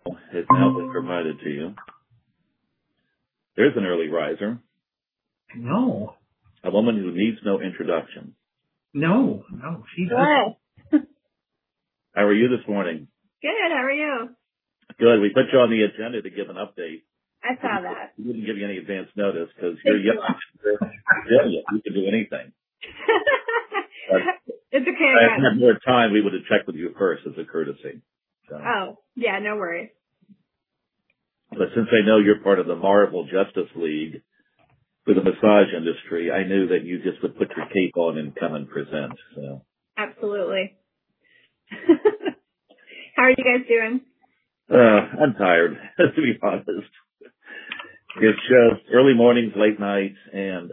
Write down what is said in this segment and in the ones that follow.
has now been provided to you. There's an early riser. No. A woman who needs no introduction. No, she doesn't. How are you this morning? Good, how are you? Good. We put you on the agenda to give an update. I saw that. We didn't give you any advance notice because you're young. You can do anything. It's okay. If I had more time, we would have checked with you first as a courtesy. So. Oh, yeah, no worries. But since I know you're part of the Marvel Justice League for the massage industry, I knew that you just would put your cape on and come and present. So. Absolutely. How are you guys doing? I'm tired, to be honest. It's just early mornings, late nights, and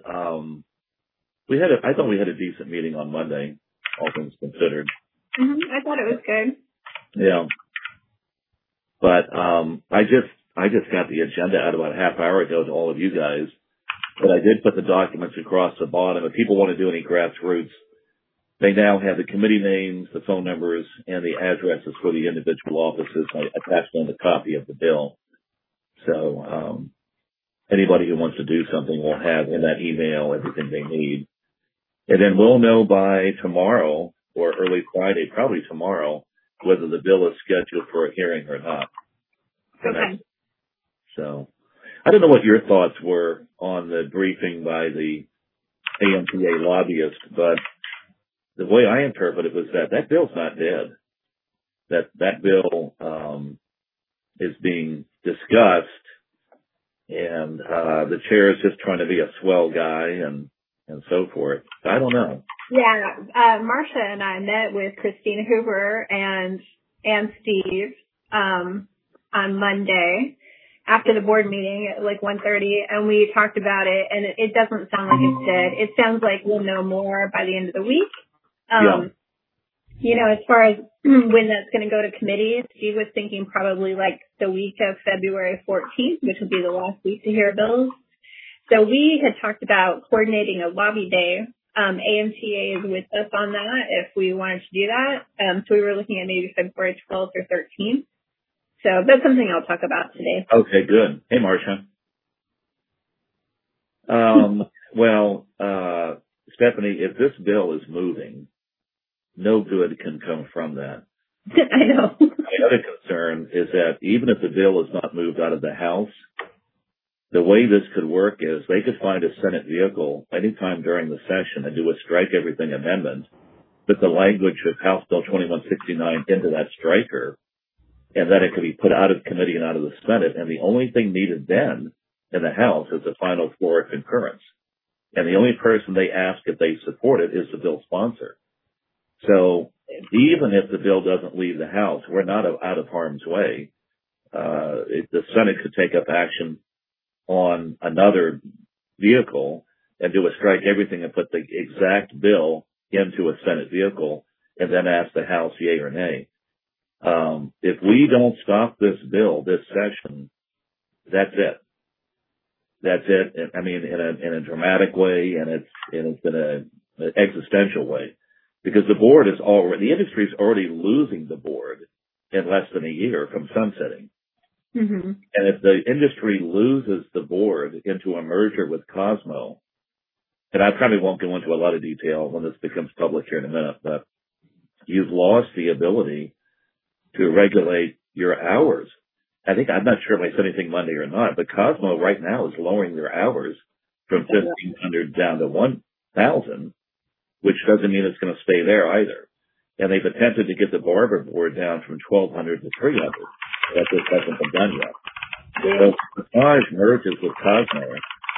I thought we had a decent meeting on Monday, all things considered. I thought it was good. Yeah. But I just got the agenda out about a half hour ago to all of you guys. But I did put the documents across the bottom. If people want to do any grassroots, they now have the committee names, the phone numbers, and the addresses for the individual offices. I attached them a copy of the bill. So anybody who wants to do something will have in that email everything they need. And then we'll know by tomorrow or early Friday, probably tomorrow, whether the bill is scheduled for a hearing or not. Okay. So I don't know what your thoughts were on the briefing by the AMTA lobbyist, but the way I interpret it was that bill's not dead. That bill is being discussed, and the chair is just trying to be a swell guy and so forth. I don't know. Yeah, Marcia and I met with Christina Hoover and Steve on Monday after the board meeting at like 1:30, and we talked about it, and it doesn't sound like it's dead. It sounds like we'll know more by the end of the week. Yeah. You know, as far as when that's going to go to committee, Steve was thinking probably like the week of February 14th, which would be the last week to hear bills. So we had talked about coordinating a lobby day. AMTA is with us on that if we wanted to do that. So we were looking at maybe February 12th or 13th. So that's something I'll talk about today. Okay, good. Hey, Marcia. Well, Stephanie, if this bill is moving, no good can come from that. I know. My other concern is that even if the bill is not moved out of the House, the way this could work is they could find a Senate vehicle anytime during the session and do a strike everything amendment, put the language of House Bill 2169 into that striker, and then it could be put out of committee and out of the Senate. And the only thing needed then in the House is a final floor concurrence. And the only person they ask if they support it is the bill sponsor. So even if the bill doesn't leave the House, we're not out of harm's way. The Senate could take up action on another vehicle and do a strike everything and put the exact bill into a Senate vehicle and then ask the House yay or nay. If we don't stop this bill this session, that's it. That's it. I mean, in a dramatic way, and it's in an existential way, because the industry is already losing the board in less than a year from sunsetting. Mm-hmm. And if the industry loses the board into a merger with Cosmo, and I probably won't go into a lot of detail when this becomes public here in a minute, but you've lost the ability to regulate your hours. I'm not sure if I said anything Monday or not, but Cosmo right now is lowering their hours from 1,500 down to 1,000, which doesn't mean it's going to stay there either. And they've attempted to get the barber board down from 1,200 to 300. That just hasn't been done yet. So if massage merges with Cosmo,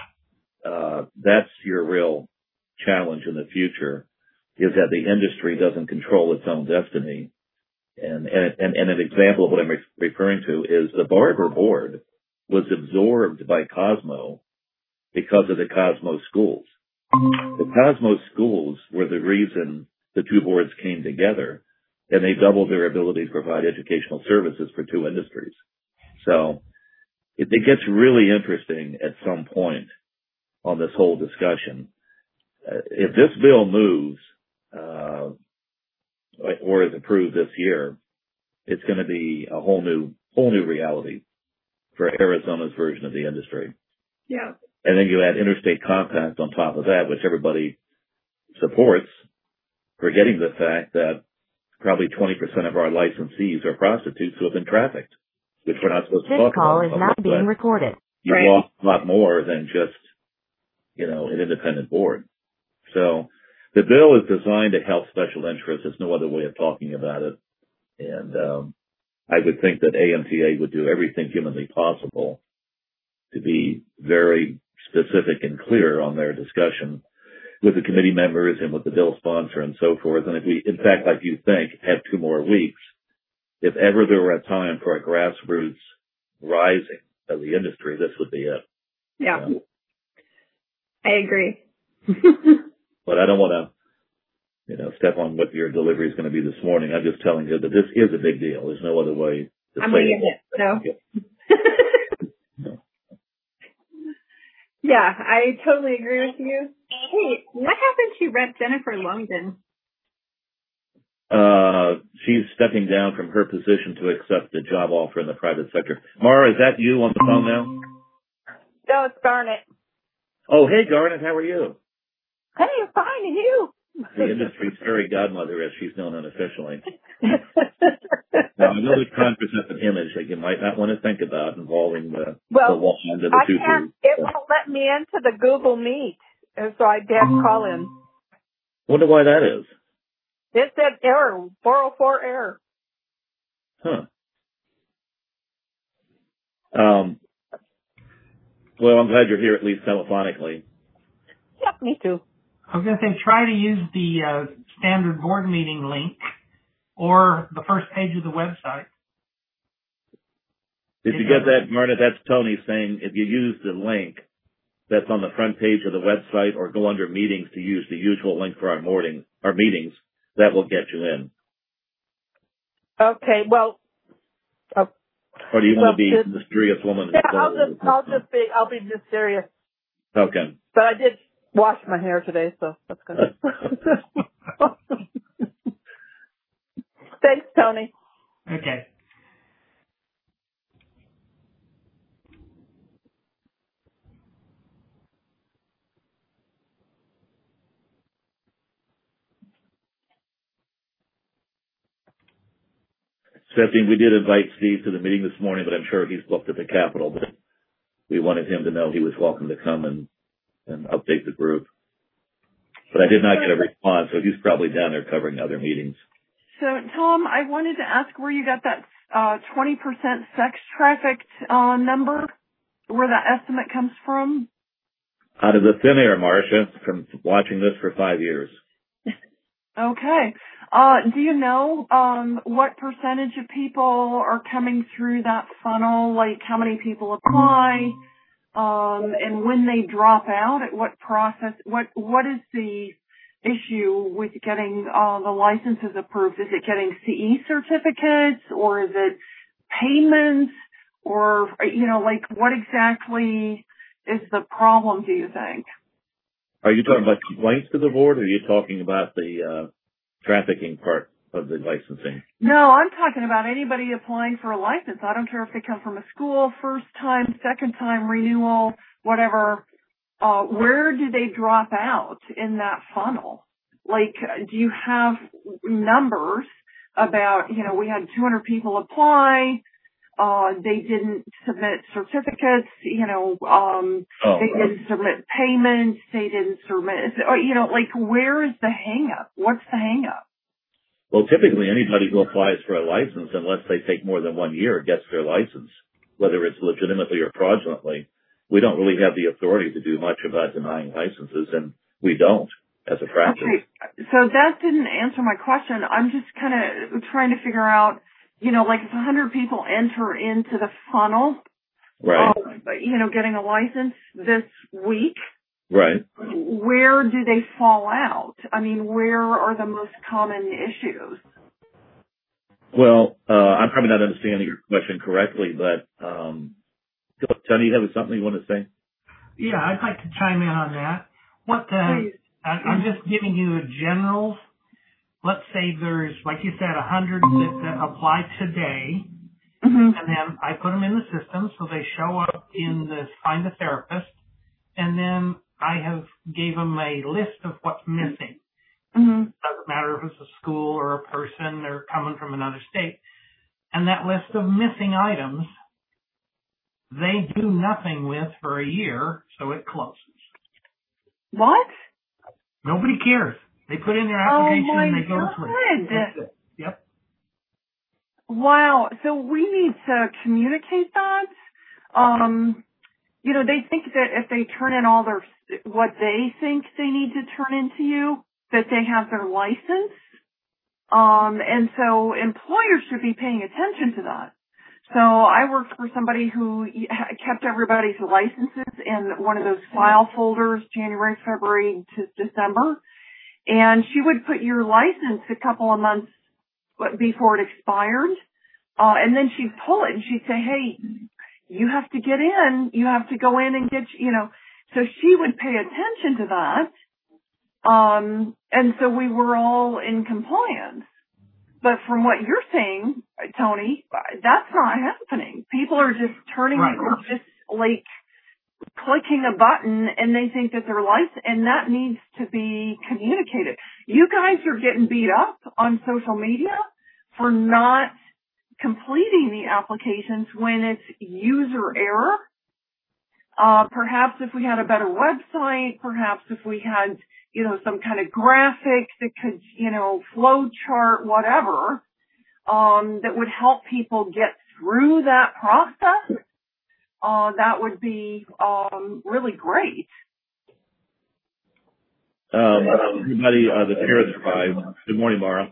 that's your real challenge in the future, is that the industry doesn't control its own destiny. And an example of what I'm referring to is the barber board was absorbed by Cosmo because of the Cosmo schools. The Cosmo schools were the reason the two boards came together, and they doubled their ability to provide educational services for two industries. So it gets really interesting at some point on this whole discussion. If this bill moves or is approved this year, it's going to be a whole new reality for Arizona's version of the industry. Yeah. And then you add interstate compact on top of that, which everybody supports, forgetting the fact that probably 20% of our licensees are prostitutes who have been trafficked, which we're not supposed to talk about. This call is now being recorded. You've lost a lot more than just, an independent board. So the bill is designed to help special interests. There's no other way of talking about it. And I would think that AMTA would do everything humanly possible to be very specific and clear on their discussion with the committee members and with the bill sponsor and so forth. And if we, in fact, like you think, have 2 more weeks, if ever there were a time for a grassroots rising of the industry, this would be it. Yeah. I agree. But I don't want to, step on what your delivery is going to be this morning. I'm just telling you that this is a big deal. There's no other way to I'm say it. No. Yeah, I totally agree with you. Hey, what happened to Rep. Jennifer Longden? She's stepping down from her position to accept a job offer in the private sector. Mara, is that you on the phone now? No, it's Garnet. Oh, hey, Garnet, how are you? Hey, I'm fine, and you? The industry's fairy godmother, as she's known unofficially. Now, I know there's contraceptive image that you might not want to think about involving the wand and the tutu. It won't let me into the Google Meet, and so I can't call in. Wonder why that is. It said error, 404 error. Huh. Well, I'm glad you're here at least telephonically. Yep, me too. I was going to say, try to use the standard board meeting link or the first page of the website. Did you get that, Marta? That's Tony saying if you use the link that's on the front page of the website or go under meetings to use the usual link for our meetings, that will get you in. Okay, well. Or do you want to be the mysterious woman? Yeah, I'll be mysterious. Okay. But I did wash my hair today, so that's good. Thanks, Tony. Okay. Stephanie, we did invite Steve to the meeting this morning, but I'm sure he's booked at the Capitol. But we wanted him to know he was welcome to come and update the group. But I did not get a response, so he's probably down there covering other meetings. So, Tom, I wanted to ask where you got that 20% sex trafficked number, where that estimate comes from. Out of the thin air, Marcia, from watching this for 5 years. Okay. Do you know what percentage of people are coming through that funnel? Like how many people apply, and when they drop out, at what process? What is the issue with getting the licenses approved? Is it getting CE certificates, or is it payments, or what exactly is the problem? Do you think? Are you talking about complaints to the board, or are you talking about the trafficking part of the licensing? No, I'm talking about anybody applying for a license. I don't care if they come from a school, first time, second time, renewal, whatever. Where do they drop out in that funnel? Like, do you have numbers about, we had 200 people apply, they didn't submit certificates, they didn't submit payments, they didn't submit, where is the hang up? What's the hang up? Well, typically anybody who applies for a license, unless they take more than 1 year, gets their license, whether it's legitimately or fraudulently. We don't really have the authority to do much about denying licenses, and we don't as a practice. Okay, so that didn't answer my question. I'm just kind of trying to figure out, if 100 people enter into the funnel, right? Getting a license this week, right? Where do they fall out? I mean, where are the most common issues? Well, I'm probably not understanding your question correctly, but Tony, you have something you want to say? Yeah, I'd like to chime in on that. I'm just giving you a general. let's say there's, like you said, 100 that apply today, Mm-hmm. and then I put them in the system so they show up in this Find a Therapist, and then I have gave them a list of what's missing. Mm-hmm. Doesn't matter if it's a school or a person or coming from another state. And that list of missing items, they do nothing with for a year, so it closes. What? Nobody cares. They put in their application and they go to sleep. That's it. Yep. Wow. So we need to communicate that. They think that if they turn in all what they think they need to turn into you, that they have their license. And so employers should be paying attention to that. So I worked for somebody who kept everybody's licenses in one of those file folders, January, February to December. And she would put your license a couple of months before it expired. And then she'd pull it and she'd say, hey, you have to get in. You have to go in and get, So she would pay attention to that. And so we were all in compliance. But from what you're saying, Tony, that's not happening. People are just just like clicking a button and they think that they're licensed, and that needs to be communicated. You guys are getting beat up on social media for not completing the applications when it's user error. Perhaps if we had a better website, perhaps if we had, some kind of graphic that could, flow chart, whatever, that would help people get through that process, that would be really great. Everybody, the chair survived. Good morning, Mara.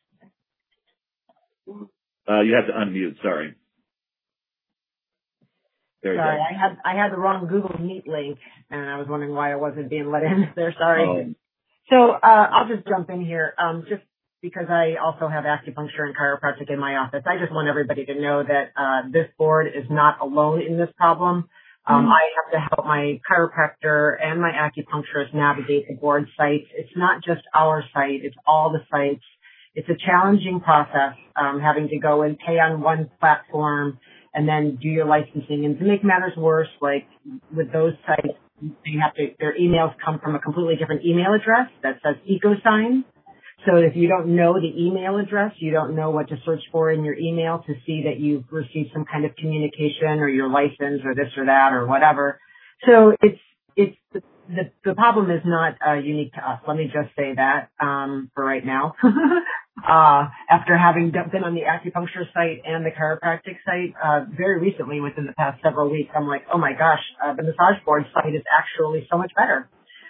You have to unmute, sorry. There you sorry, go. I had the wrong Google Meet link, and I was wondering why I wasn't being let in there. Sorry. Oh. So I'll just jump in here, just because I also have acupuncture and chiropractic in my office. I just want everybody to know that this board is not alone in this problem. I have to help my chiropractor and my acupuncturist navigate the board sites. It's not just our site; it's all the sites. It's a challenging process, having to go and pay on one platform and then do your licensing. And to make matters worse, like with those sites, their emails come from a completely different email address that says EcoSign. So if you don't know the email address, you don't know what to search for in your email to see that you've received some kind of communication or your license or this or that or whatever. So the problem is not unique to us. Let me just say that for right now. After having been on the acupuncture site and the chiropractic site very recently, within the past several weeks, I'm like, oh my gosh, the massage board site is actually so much better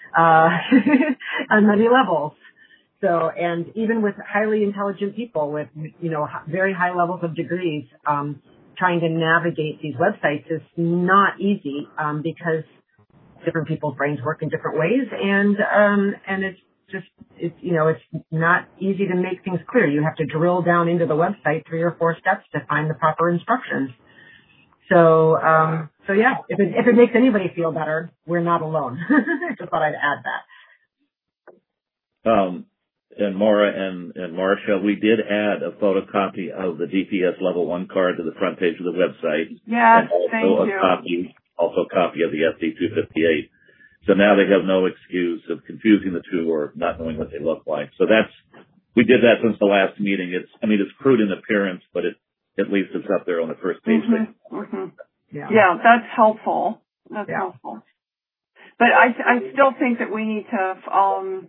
on many levels. So, and even with highly intelligent people with, very high levels of degrees, trying to navigate these websites is not easy because different people's brains work in different ways, and it's not easy to make things clear. You have to drill down into the website 3 or 4 steps to find the proper instructions. So yeah, if it makes anybody feel better, we're not alone. I just thought I'd add that. And Maura and Marcia, we did add a photocopy of the DPS Level 1 card to the front page of the website. Yes, and also a copy of the SD-258. So now they have no excuse of confusing the two or not knowing what they look like. So we did that since the last meeting. It's crude in appearance, but at least it's up there on the first page. Mm-hmm. Mm-hmm. Yeah, that's helpful. That's helpful. But I still think that we need to,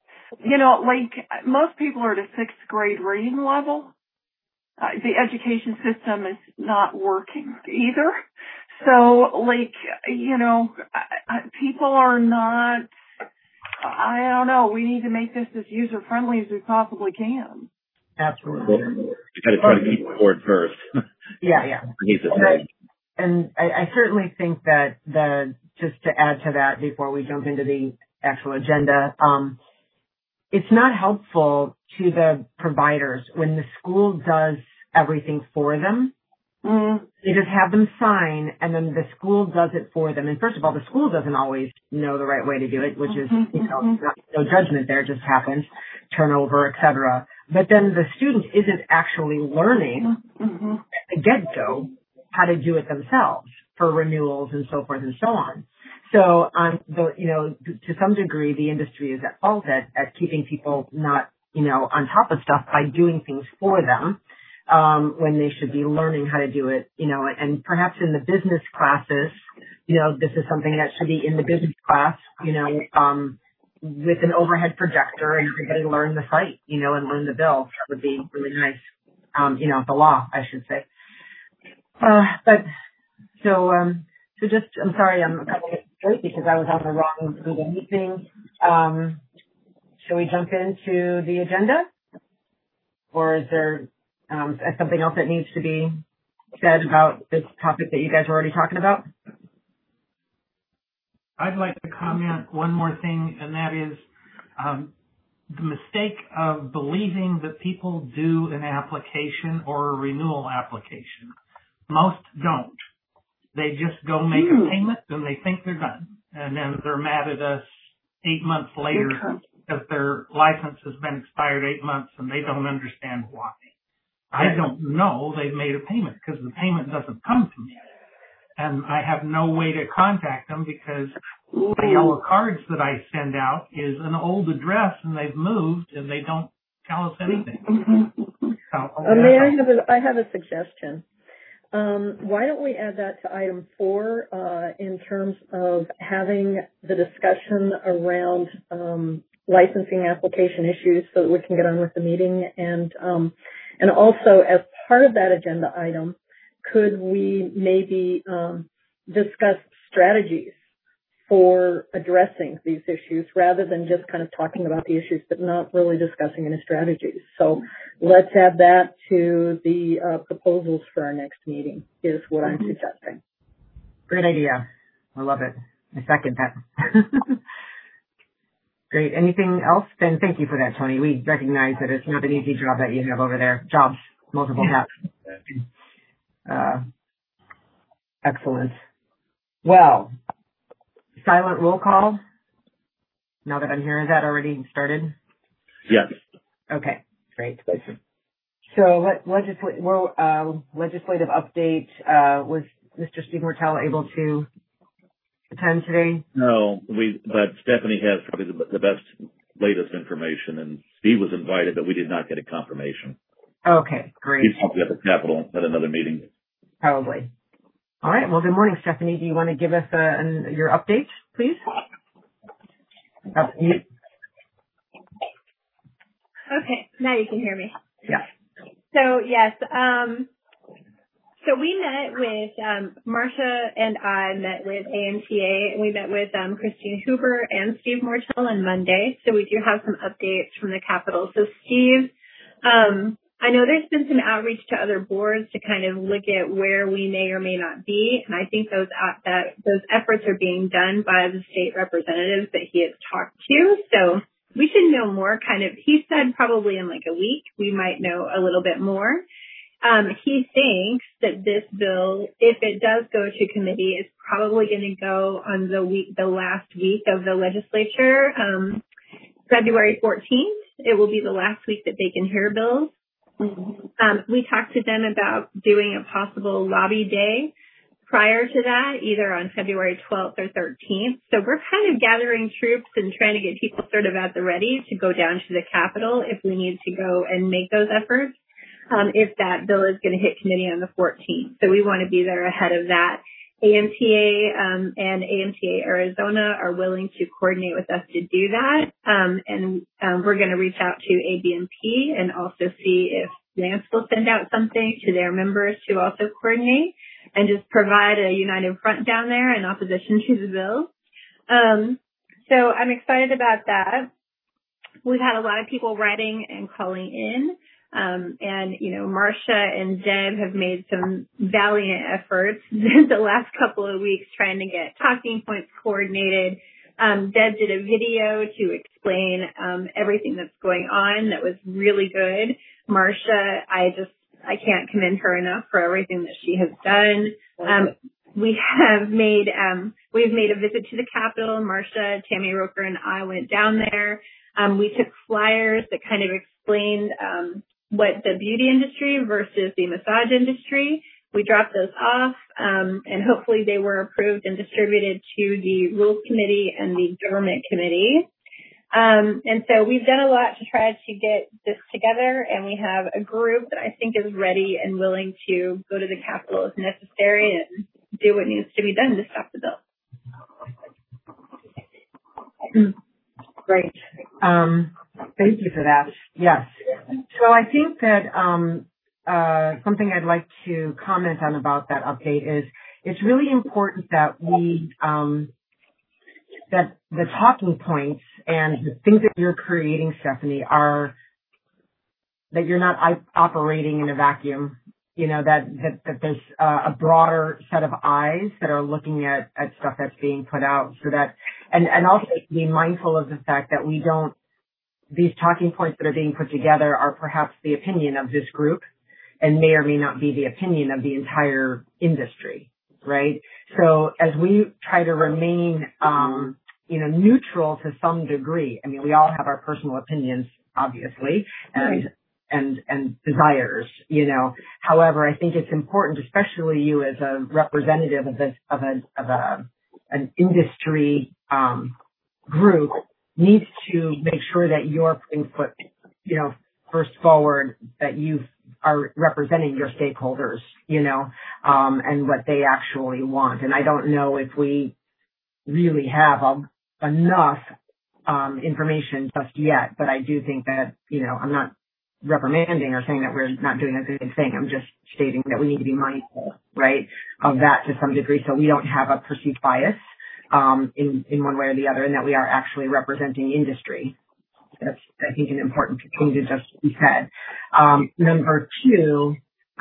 most people are at a 6th grade reading level. The education system is not working either. So, people are not, I don't know, we need to make this as user-friendly as we possibly can. Absolutely. You got to try to keep the board first. Yeah. I hate to say. And I certainly think that just to add to that before we jump into the actual agenda, it's not helpful to the providers when the school does everything for them. They just have them sign, and then the school does it for them. And first of all, the school doesn't always know the right way to do it, which is, no judgment there, just happens. turnover, et cetera. But then the student isn't actually learning at the get-go how to do it themselves for renewals and so forth and so on. So, to some degree, the industry is at fault at keeping people not, on top of stuff by doing things for them, when they should be learning how to do it, and perhaps in the business classes, this is something that should be in the business class, with an overhead projector and everybody learn the site, and learn the bill. That would be really nice. The law, I should say. So just, I'm sorry, I'm a couple minutes late because I was on the wrong Google Meet thing. Shall we jump into the agenda? Or is there something else that needs to be said about this topic that you guys were already talking about? I'd like to comment one more thing, and that is the mistake of believing that people do an application or a renewal application. Most don't. They just go make a payment and they think they're done. And then they're mad at us 8 months later because their license has been expired 8 months and they don't understand why. I don't know they've made a payment because the payment doesn't come to me. And I have no way to contact them because the yellow cards that I send out is an old address and they've moved and they don't tell us anything. So, I have a suggestion. Why don't we add that to item 4 in terms of having the discussion around licensing application issues so that we can get on with the meeting, and also as part of that agenda item, could we maybe discuss strategies for addressing these issues rather than just kind of talking about the issues but not really discussing any strategies. So let's add that to the proposals for our next meeting is what I'm suggesting. Great idea. I love it. I second that. Great. Anything else? Then thank you for that, Tony. We recognize that it's not an easy job that you have over there. Jobs, multiple hats. Excellent. Well, silent roll call. Now that I'm here, is that already started? Yes. Okay, great. So legislative update. Was Mr. Steve Mortell able to attend today? No, but Stephanie has probably the best, latest information, and Steve was invited, but we did not get a confirmation. Okay, great. He's probably at the Capitol at another meeting. Probably. All right. Well, good morning, Stephanie. Do you want to give us your update, please? Okay, now you can hear me. Yeah. So yes, so we met with Marcia and I met with AMTA, and we met with Christine Huber and Steve Mortell on Monday. So we do have some updates from the Capitol. So Steve, I know there's been some outreach to other boards to kind of look at where we may or may not be, and I think those efforts are being done by the state representatives that he has talked to. So we should know more. He said probably in like a week we might know a little bit more. He thinks that this bill, if it does go to committee, is probably going to go on the last week of the legislature, February 14th. It will be the last week that they can hear bills. We talked to them about doing a possible lobby day prior to that, either on February 12th or 13th. So we're kind of gathering troops and trying to get people sort of at the ready to go down to the Capitol if we need to go and make those efforts, if that bill is going to hit committee on the 14th. So we want to be there ahead of that. AMTA and AMTA Arizona are willing to coordinate with us to do that. And we're going to reach out to ABMP and also see if Lance will send out something to their members to also coordinate and just provide a united front down there in opposition to the bill. So I'm excited about that. We've had a lot of people writing and calling in. Marcia and Deb have made some valiant efforts the last couple of weeks trying to get talking points coordinated. Deb did a video to explain everything that's going on that was really good. Marcia, I can't commend her enough for everything that she has done. We've made a visit to the Capitol. Marcia, Tammy Roker, and I went down there. We took flyers that kind of explained what the beauty industry versus the massage industry. We dropped those off, and hopefully they were approved and distributed to the Rules Committee and the Government Committee. And so we've done a lot to try to get this together, and we have a group that I think is ready and willing to go to the Capitol if necessary and do what needs to be done to stop the bill. Great. Thank you for that. Yes. So I think that something I'd like to comment on about that update is it's really important that we that the talking points and the things that you're creating, Stephanie, are that you're not operating in a vacuum. You know, that there's a broader set of eyes that are looking at stuff that's being put out, so that, and also be mindful of the fact that these talking points that are being put together are perhaps the opinion of this group and may or may not be the opinion of the entire industry, right? So as we try to remain, neutral to some degree, I mean, we all have our personal opinions, obviously, and desires, However, I think it's important, especially you as a representative of an industry group, needs to make sure that you're putting first forward, that you are representing your stakeholders, and what they actually want. And I don't know if we really have enough information just yet, but I do think that, I'm not reprimanding or saying that we're not doing a good thing. I'm just stating that we need to be mindful, right, of that to some degree, so we don't have a perceived bias in one way or the other, and that we are actually representing industry. That's, I think, an important thing to just be said. Number two,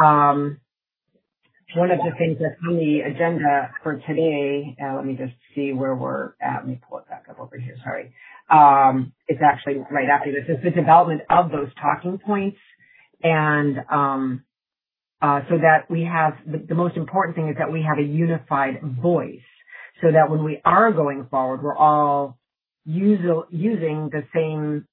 one of the things that's on the agenda for today, let me just see where we're at. Let me pull it back up over here. Sorry. It's actually right after this. It's the development of those talking points. And so that we have, the most important thing is that we have a unified voice, so that when we are going forward, we're all using the same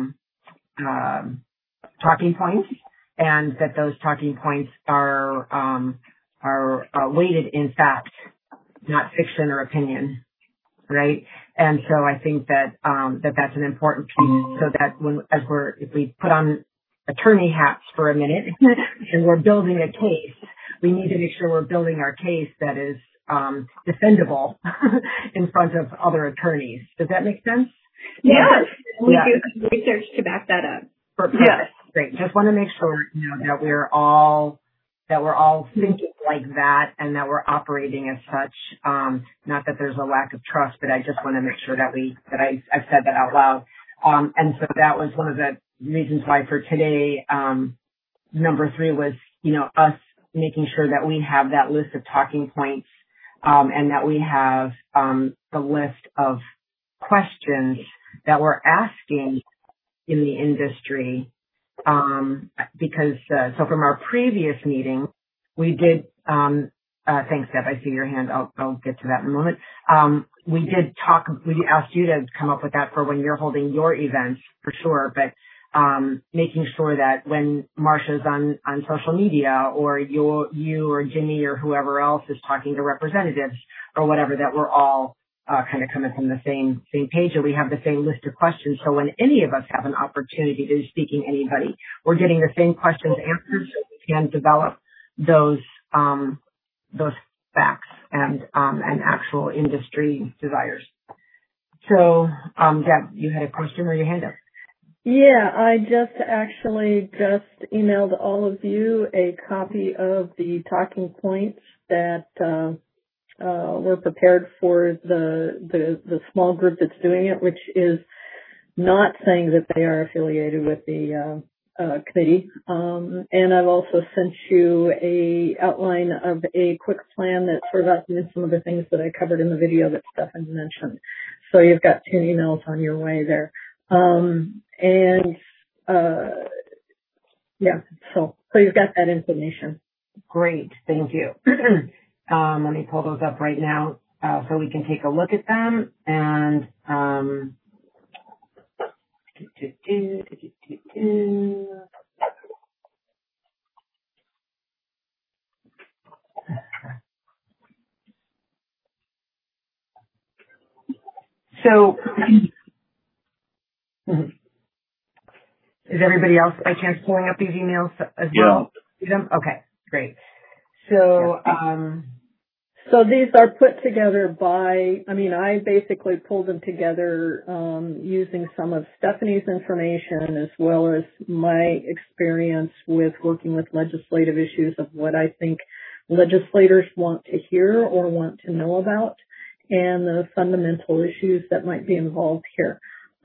talking points, and that those talking points are weighted in fact, not fiction or opinion, right? And so I think that that's an important piece, so that if we put on attorney hats for a minute and we're building a case, we need to make sure we're building our case that is defendable in front of other attorneys. Does that make sense? Yes. We do have research to back that up. Yes. Great. Just want to make sure that we're all thinking like that, and that we're operating as such. Not that there's a lack of trust, but I just want to make sure that I've said that out loud. And so that was one of the reasons why for today, number 3 was, us making sure that we have that list of talking points, and that we have the list of questions that we're asking in the industry. Because so from our previous meeting, we did, thanks, Deb, I see your hand. I'll get to that in a moment. We asked you to come up with that for when you're holding your events, for sure, but making sure that when Marcia's on social media, or you or Jimmy or whoever else is talking to representatives or whatever, that we're all kind of coming from the same page, and we have the same list of questions. So when any of us have an opportunity to speaking anybody, we're getting the same questions answered, so we can develop those facts and actual industry desires. So, Deb, you had a question or your hand up? Yeah, I actually emailed all of you a copy of the talking points that were prepared for the small group that's doing it, which is not saying that they are affiliated with the committee. And I've also sent you a outline of a quick plan that sort of outlines some of the things that I covered in the video that Stefan mentioned. So you've got 2 emails on your way there. So you've got that information. Great, thank you. Let me pull those up right now so we can take a look at them. And So, is everybody else by chance pulling up these emails as well? Yeah. Okay, great. So, So these are put together by, I basically pulled them together using some of Stephanie's information as well as my experience with working with legislative issues of what I think legislators want to hear or want to know about and the fundamental issues that might be involved here.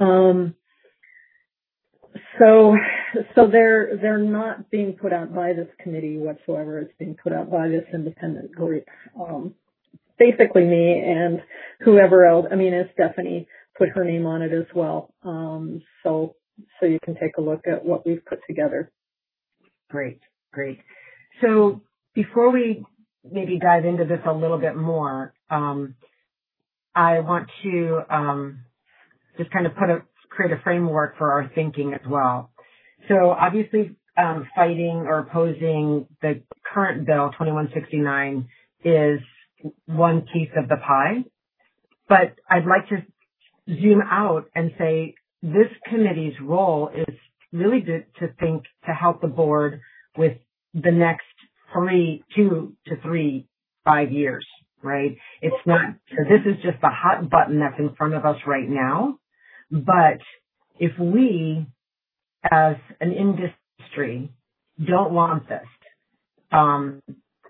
So they're not being put out by this committee whatsoever. It's being put out by this independent group. Basically me and whoever else. As Stephanie put her name on it as well. So you can take a look at what we've put together. Great. So before we maybe dive into this a little bit more, I want to just kind of create a framework for our thinking as well. So obviously, fighting or opposing the current bill 2169 is one piece of the pie, but I'd like to zoom out and say this committee's role is really to help the board with the next 2 to 5 years, right? It's not, so this is just the hot button that's in front of us right now. But if we, as an industry, don't want this, I'm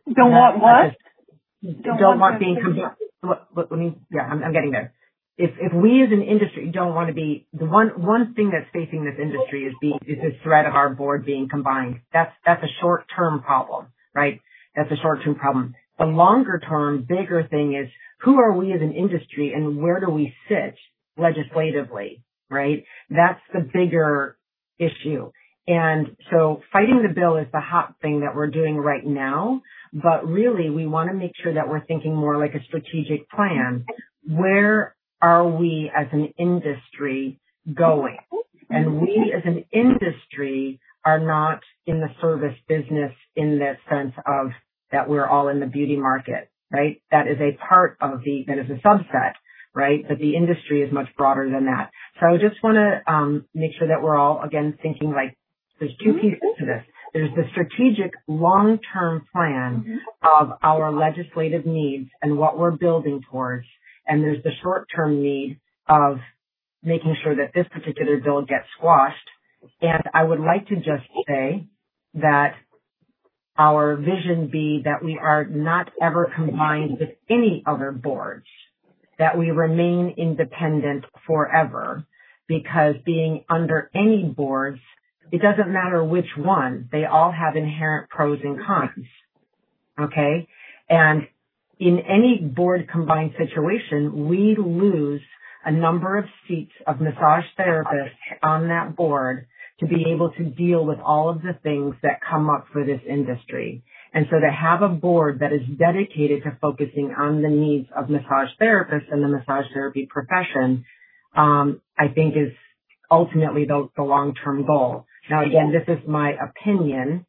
getting there. If we as an industry don't want to be, the one thing that's facing this industry is this threat of our board being combined. That's a short-term problem, right? That's a short-term problem. The longer-term, bigger thing is who are we as an industry and where do we sit legislatively, right? That's the bigger issue. And so fighting the bill is the hot thing that we're doing right now, but really we want to make sure that we're thinking more like a strategic plan. Where are we as an industry going? And we as an industry are not in the service business in the sense of that we're all in the beauty market, right? That is a part of that is a subset, right? But the industry is much broader than that. So I just want to make sure that we're all, again, thinking like there's two pieces to this. There's the strategic long-term plan of our legislative needs and what we're building towards. And there's the short-term need of making sure that this particular bill gets squashed. And I would like to just say that our vision be that we are not ever combined with any other boards, that we remain independent forever, because being under any boards, it doesn't matter which one, they all have inherent pros and cons. Okay? And in any board combined situation, we lose a number of seats of massage therapists on that board to be able to deal with all of the things that come up for this industry. And so to have a board that is dedicated to focusing on the needs of massage therapists and the massage therapy profession, I think is ultimately the long-term goal. Now, again, this is my opinion.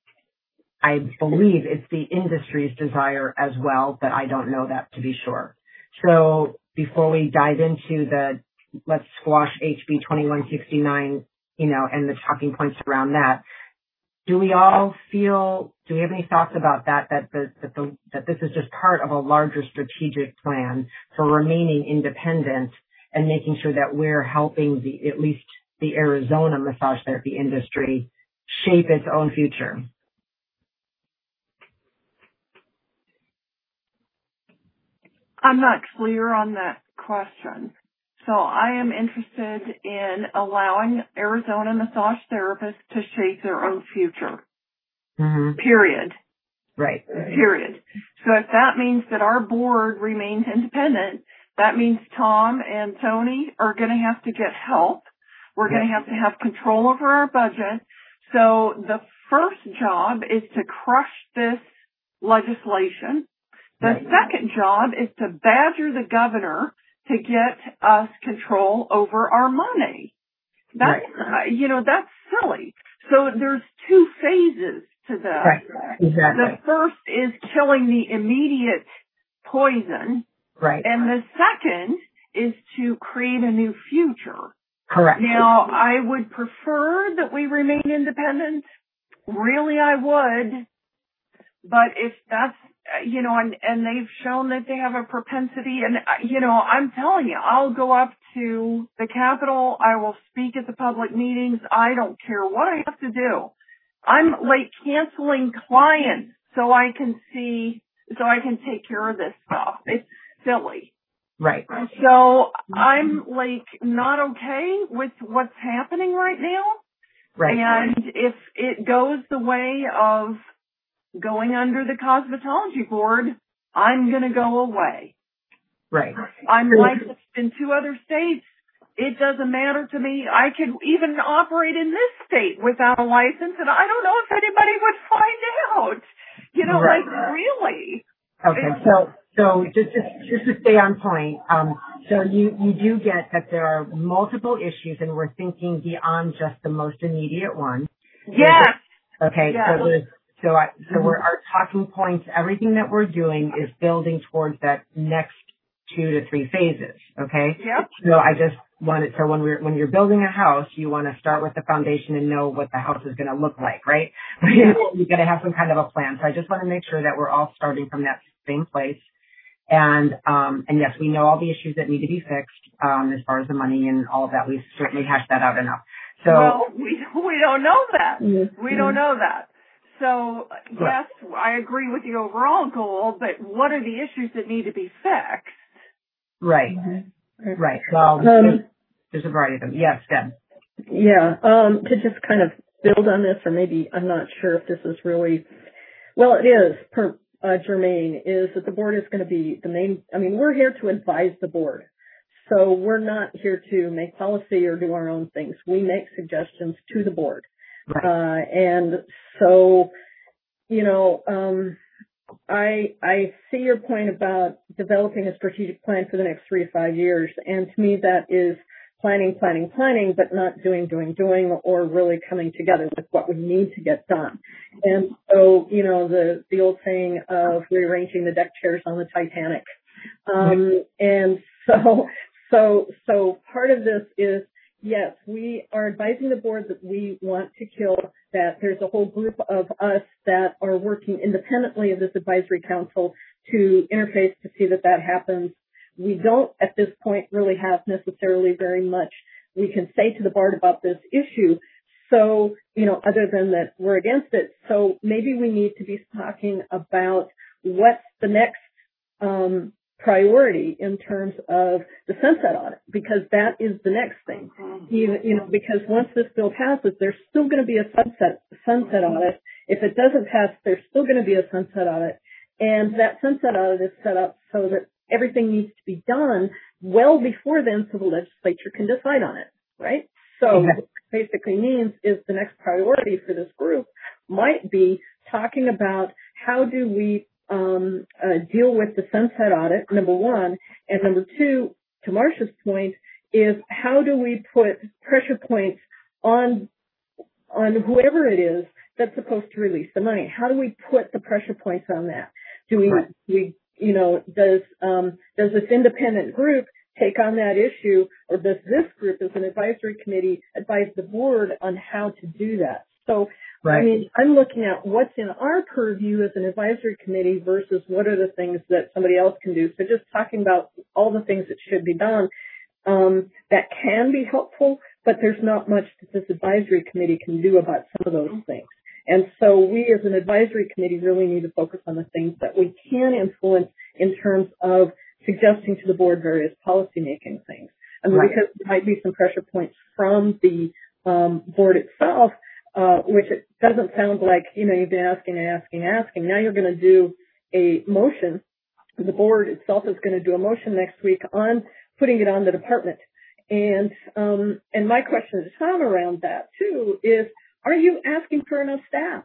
I believe it's the industry's desire as well, but I don't know that to be sure. So before we dive into let's squash HB 2169, and the talking points around that, do we have any thoughts about that this is just part of a larger strategic plan for remaining independent and making sure that we're helping at least the Arizona massage therapy industry shape its own future? I'm not clear on that question. So I am interested in allowing Arizona massage therapists to shape their own future. Period. Right. Period. So if that means that our board remains independent, that means Tom and Tony are going to have to get help. We're going to have control over our budget. So the first job is to crush this legislation. The second job is to badger the governor to get us control over our money. That's, that's silly. So there's two phases to this. Right. Exactly. The first is killing the immediate poison. Right. And the second is to create a new future. Correct. Now, I would prefer that we remain independent. Really, I would. But if that's, and they've shown that they have a propensity, and, I'm telling you, I'll go up to the Capitol. I will speak at the public meetings. I don't care what I have to do. I'm like canceling clients so I can take care of this stuff. It's silly. Right. So I'm like not okay with what's happening right now. Right. And if it goes the way of going under the cosmetology board, I'm going to go away. Right. I'm licensed in 2 other states. It doesn't matter to me. I could even operate in this state without a license, and I don't know if anybody would find out. Right. Like really. Okay. So just to stay on point, so you do get that there are multiple issues, and we're thinking beyond just the most immediate one. Yes. Okay. Yes. So our talking points, everything that we're doing is building towards that next 2 to 3 phases. Okay. Yep. So I just wanted, so when you're building a house, you want to start with the foundation and know what the house is going to look like, right? You got to have some kind of a plan. So I just want to make sure that we're all starting from that same place. And yes, we know all the issues that need to be fixed, as far as the money and all of that. We've certainly hashed that out enough. So, well, we don't know that. Mm-hmm. We don't know that. So, yes, I agree with the overall goal, but what are the issues that need to be fixed? Right. Mm-hmm. Right. Well, there's a variety of them. Yes, Deb. Yeah. To just kind of build on this, or maybe I'm not sure if this is really, well, it is germane, is that the board is going to be the main, we're here to advise the board. So we're not here to make policy or do our own things. We make suggestions to the board. Right. And so, I see your point about developing a strategic plan for the next 3 to 5 years. And to me, that is planning, but not doing, or really coming together with what we need to get done. And so, the old saying of rearranging the deck chairs on the Titanic. And so part of this is, yes, we are advising the board that we want to kill that. There's a whole group of us that are working independently of this advisory council to interface to see that happens. We don't at this point really have necessarily very much we can say to the board about this issue. So, other than that we're against it. So maybe we need to be talking about what's the next priority in terms of the sunset audit, because that is the next thing. Because once this bill passes, there's still going to be a sunset audit. If it doesn't pass, there's still going to be a sunset audit. And that sunset audit is set up so that everything needs to be done well before then so the legislature can decide on it, right? So what it basically means is the next priority for this group might be talking about how do we deal with the sunset audit, number one, and number two, to Marcia's point, is how do we put pressure points on whoever it is that's supposed to release the money? How do we put the pressure points on that? Do we does this independent group take on that issue, or does this group as an advisory committee advise the board on how to do that? So, I'm looking at what's in our purview as an advisory committee versus what are the things that somebody else can do. So just talking about all the things that should be done, that can be helpful, but there's not much that this advisory committee can do about some of those things. And so we as an advisory committee really need to focus on the things that we can influence in terms of suggesting to the board various policy-making things. Because there might be some pressure points from the board itself, which it doesn't sound like, you've been asking. Now you're going to do a motion. The board itself is going to do a motion next week on putting it on the department. And my question to Tom around that, too, is, are you asking for enough staff?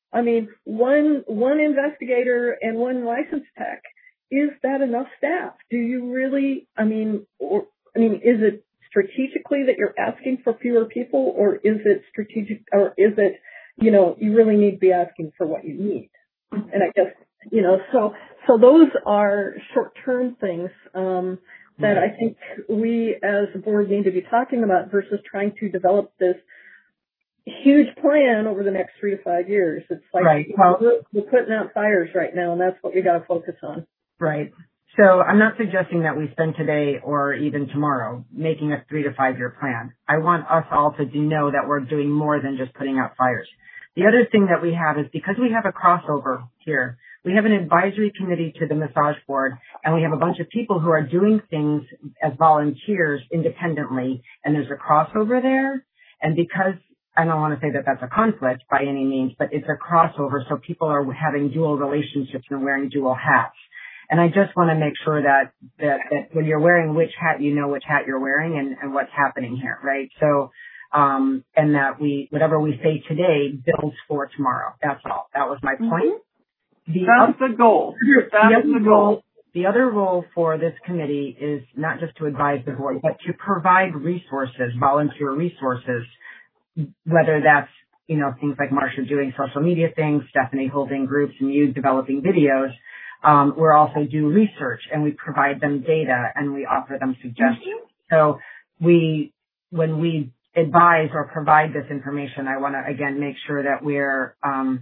One investigator and one license tech, is that enough staff? Do you really, is it strategically that you're asking for fewer people, or is it strategic, or is it, you really need to be asking for what you need? And I guess, so those are short-term things, that I think we as a board need to be talking about versus trying to develop this huge plan over the next 3 to 5 years. It's like, right. We're putting out fires right now, and that's what we got to focus on. Right. So I'm not suggesting that we spend today or even tomorrow making a 3 to 5 year plan. I want us all to know that we're doing more than just putting out fires. The other thing that we have is, because we have a crossover here, we have an advisory committee to the massage board, and we have a bunch of people who are doing things as volunteers independently, and there's a crossover there. And because I don't want to say that that's a conflict by any means, but it's a crossover, so people are having dual relationships and wearing dual hats. And I just want to make sure that when you're wearing which hat, you know which hat you're wearing and what's happening here, right? So, and that whatever we say today builds for tomorrow. That's all. That was my point. That's the goal. That's the goal. The other role for this committee is not just to advise the board, but to provide resources, volunteer resources, whether that's, things like Marsha doing social media things, Stephanie holding groups, and you developing videos. We're also do research, and we provide them data, and we offer them suggestions. So when we advise or provide this information, I want to again make sure that we're,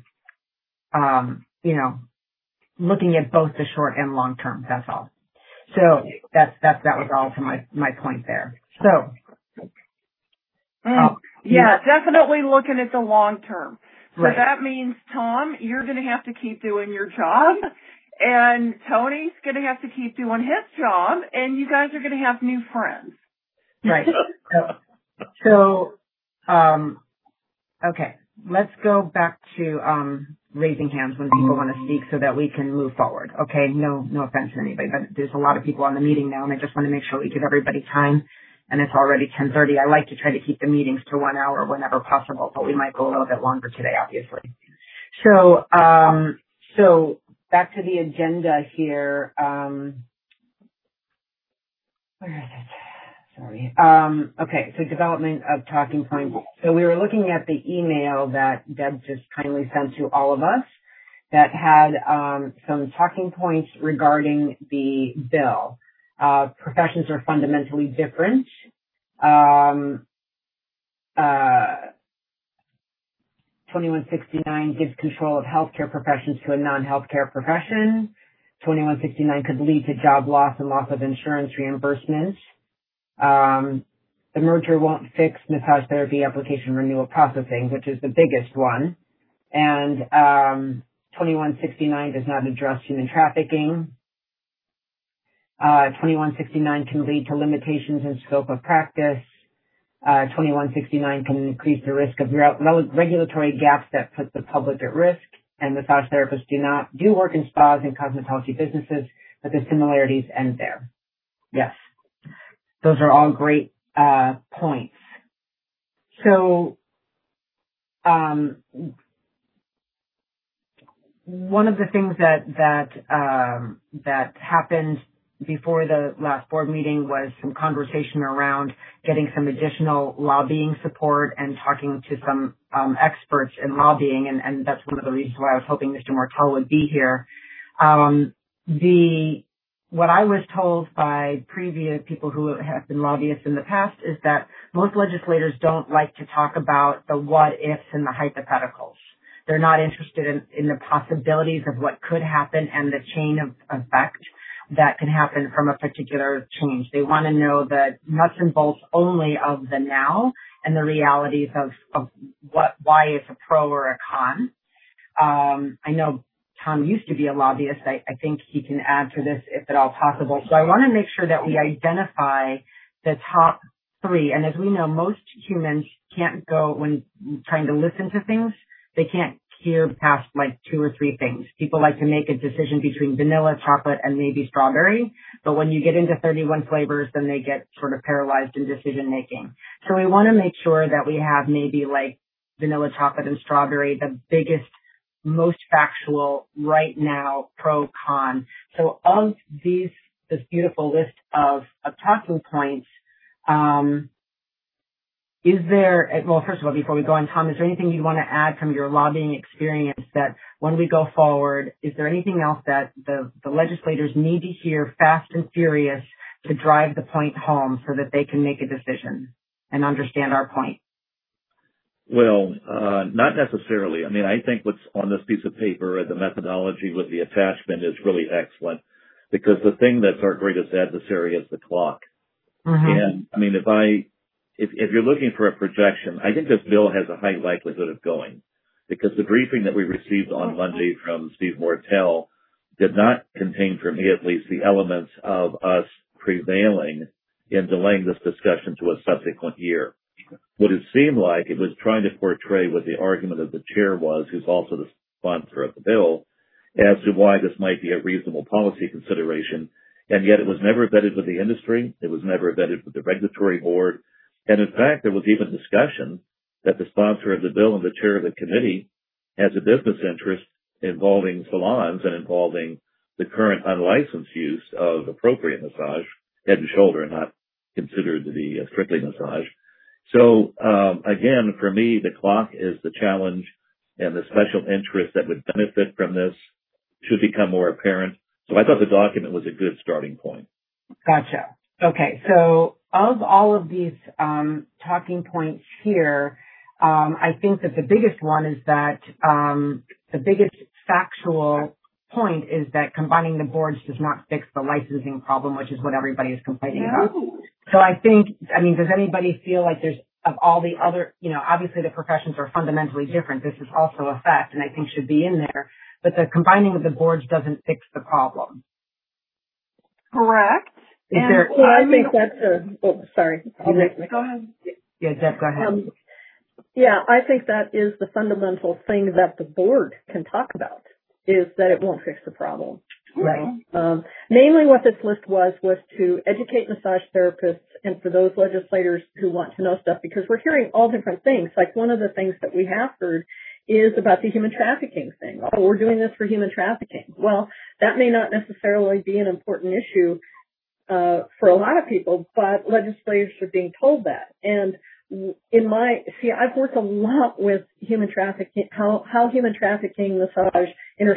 looking at both the short and long term. That's all. So that was all to my point there. So. Yeah, definitely looking at the long term. So right. That means, Tom, you're going to have to keep doing your job, and Tony's going to have to keep doing his job, and you guys are going to have new friends. Right. So, okay, let's go back to raising hands when people want to speak so that we can move forward. Okay, no offense to anybody, but there's a lot of people on the meeting now, and I just want to make sure we give everybody time. And it's already 10:30. I like to try to keep the meetings to 1 hour whenever possible, but we might go a little bit longer today, obviously. So, so back to the agenda here. Where is it? Sorry. Okay, so development of talking points. So we were looking at the email that Deb just kindly sent to all of us that had some talking points regarding the bill. Professions are fundamentally different. 2169 gives control of healthcare professions to a non-healthcare profession. 2169 could lead to job loss and loss of insurance reimbursements. The merger won't fix massage therapy application renewal processing, which is the biggest one. And 2169 does not address human trafficking. 2169 can lead to limitations in scope of practice. 2169 can increase the risk of regulatory gaps that put the public at risk. And massage therapists do work in spas and cosmetology businesses, but the similarities end there. Yes. Those are all great points. So one of the things that happened before the last board meeting was some conversation around getting some additional lobbying support and talking to some experts in lobbying, and that's one of the reasons why I was hoping Mr. Mortel would be here. What I was told by previous people who have been lobbyists in the past is that most legislators don't like to talk about the what-ifs and the hypotheticals. They're not interested in the possibilities of what could happen and the chain of effect that can happen from a particular change. They want to know the nuts and bolts only of the now and the realities of why it's a pro or a con. I know Tom used to be a lobbyist. I think he can add to this if at all possible. So I want to make sure that we identify the top three. And as we know, most humans can't go, when trying to listen to things, they can't hear past like 2 or 3 things. People like to make a decision between vanilla, chocolate, and maybe strawberry. But when you get into 31 flavors, then they get sort of paralyzed in decision making. So we want to make sure that we have maybe like vanilla, chocolate, and strawberry, the biggest, most factual right now, pro, con. So of this beautiful list of talking points, Is there, well, first of all, before we go on, Tom, is there anything you'd want to add from your lobbying experience that when we go forward, is there anything else that the legislators need to hear fast and furious to drive the point home so that they can make a decision and understand our point? Well, not necessarily. I mean, I think what's on this piece of paper, the methodology with the attachment is really excellent, because the thing that's our greatest adversary is the clock. And I mean, if you're looking for a projection, I think this bill has a high likelihood of going, because the briefing that we received on Monday from Steve Mortel did not contain, for me at least, the elements of us prevailing in delaying this discussion to a subsequent year. What it seemed like it was trying to portray what the argument of the chair was, who's also the sponsor of the bill, as to why this might be a reasonable policy consideration. And yet it was never vetted with the industry. It was never vetted with the regulatory board. And in fact, there was even discussion that the sponsor of the bill and the chair of the committee has a business interest involving salons and involving the current unlicensed use of appropriate massage, head and shoulder, and not considered to be strictly massage. So, again, for me, the clock is the challenge, and the special interest that would benefit from this should become more apparent. So I thought the document was a good starting point. Gotcha. Okay. So of all of these talking points here, I think that the biggest one is that the biggest factual point is that combining the boards does not fix the licensing problem, which is what everybody is complaining about. So I think, I mean, does anybody feel like there's, of all the other, you know, obviously the professions are fundamentally different. This is also a fact, and I think should be in there. But the combining of the boards doesn't fix the problem. Correct. Is there, well, I think that's sorry. Go ahead. Yeah, Deb, go ahead. Yeah, I think that is the fundamental thing that the board can talk about, is that it won't fix the problem. Right. Mainly what this list was to educate massage therapists and for those legislators who want to know stuff, because we're hearing all different things. Like one of the things that we have heard is about the human trafficking thing. Oh, we're doing this for human trafficking. Well, that may not necessarily be an important issue for a lot of people, but legislators are being told that. And I've worked a lot with human trafficking, how human trafficking massage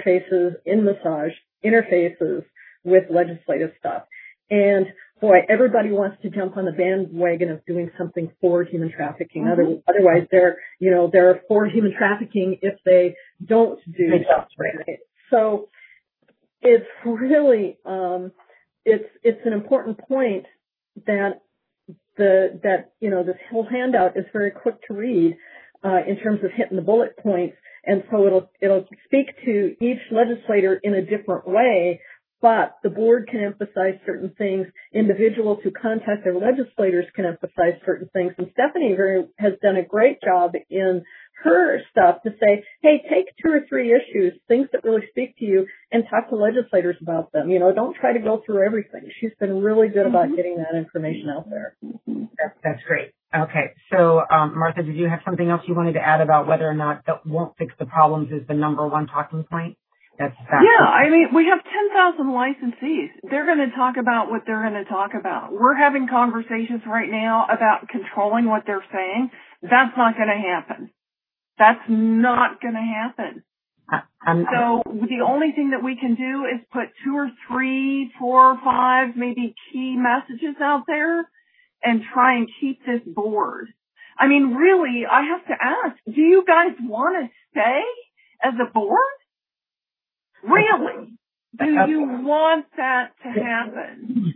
interfaces with legislative stuff. And boy, everybody wants to jump on the bandwagon of doing something for human trafficking. Otherwise, they're for human trafficking if they don't do something. Right? So it's really, it's an important point that this whole handout is very quick to read, in terms of hitting the bullet points. And so it'll speak to each legislator in a different way, but the board can emphasize certain things. Individuals who contact their legislators can emphasize certain things. And Stephanie has done a great job in her stuff to say, hey, take 2 or 3 issues, things that really speak to you, and talk to legislators about them. You know, don't try to go through everything. She's been really good about getting that information out there. That's great. Okay. So, Martha, did you have something else you wanted to add about whether or not that won't fix the problems is the number one talking point? Yeah, I mean, we have 10,000 licensees. They're going to talk about what they're going to talk about. We're having conversations right now about controlling what they're saying. That's not going to happen. That's not going to happen. So the only thing that we can do is put 2 or 3, 4 or 5, maybe key messages out there and try and keep this board. I mean, really, I have to ask, do you guys want to stay as a board? Really? Do you want that to happen?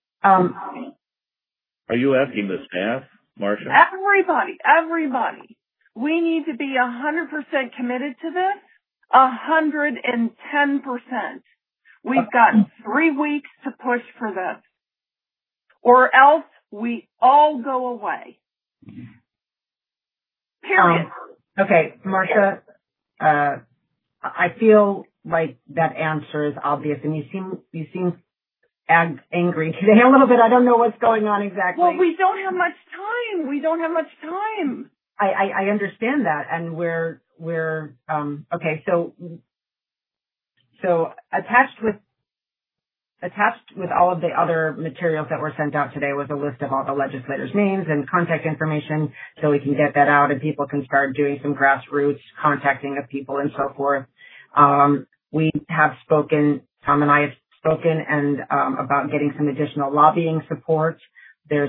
Are you asking the staff, Marcia? Everybody. We need to be 100% committed to this. 110%. We've got 3 weeks to push for this, or else we all go away. Period. Okay, Marcia, I feel like that answer is obvious, and you seem angry today a little bit. I don't know what's going on exactly. Well, we don't have much time. I understand that, and we're okay. So attached attached with all of the other materials that were sent out today was a list of all the legislators' names and contact information, so we can get that out and people can start doing some grassroots contacting of people and so forth. We have spoken, Tom and I have spoken, and about getting some additional lobbying support. There's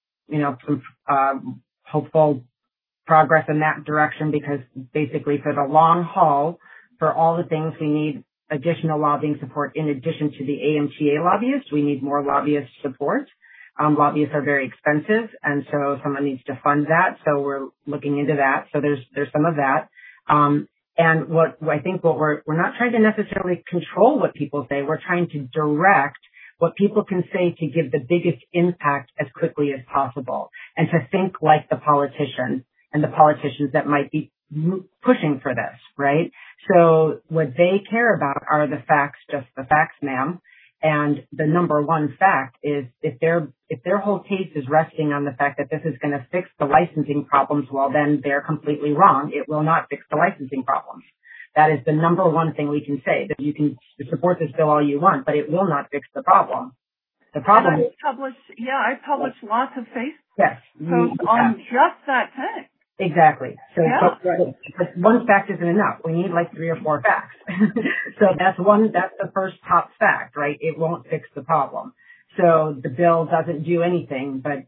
some hopeful progress in that direction, because basically for the long haul, for all the things we need additional lobbying support in addition to the AMTA lobbyists. We need more lobbyist support. Lobbyists are very expensive, and so someone needs to fund that. So we're looking into that. So there's some of that. And what we're not trying to necessarily control what people say. We're trying to direct what people can say to give the biggest impact as quickly as possible, and to think like the politician and the politicians that might be pushing for this, right? So what they care about are the facts, just the facts, ma'am. And the number one fact is if their whole case is resting on the fact that this is going to fix the licensing problems, well, then they're completely wrong. It will not fix the licensing problems. That is the number one thing we can say, that you can support this bill all you want, but it will not fix the problem. The problem is... I publish lots of Facebook posts on just that thing. Exactly. So, but one fact isn't enough. We need like 3 or 4 facts. So that's the first top fact, right? It won't fix the problem. So the bill doesn't do anything, but,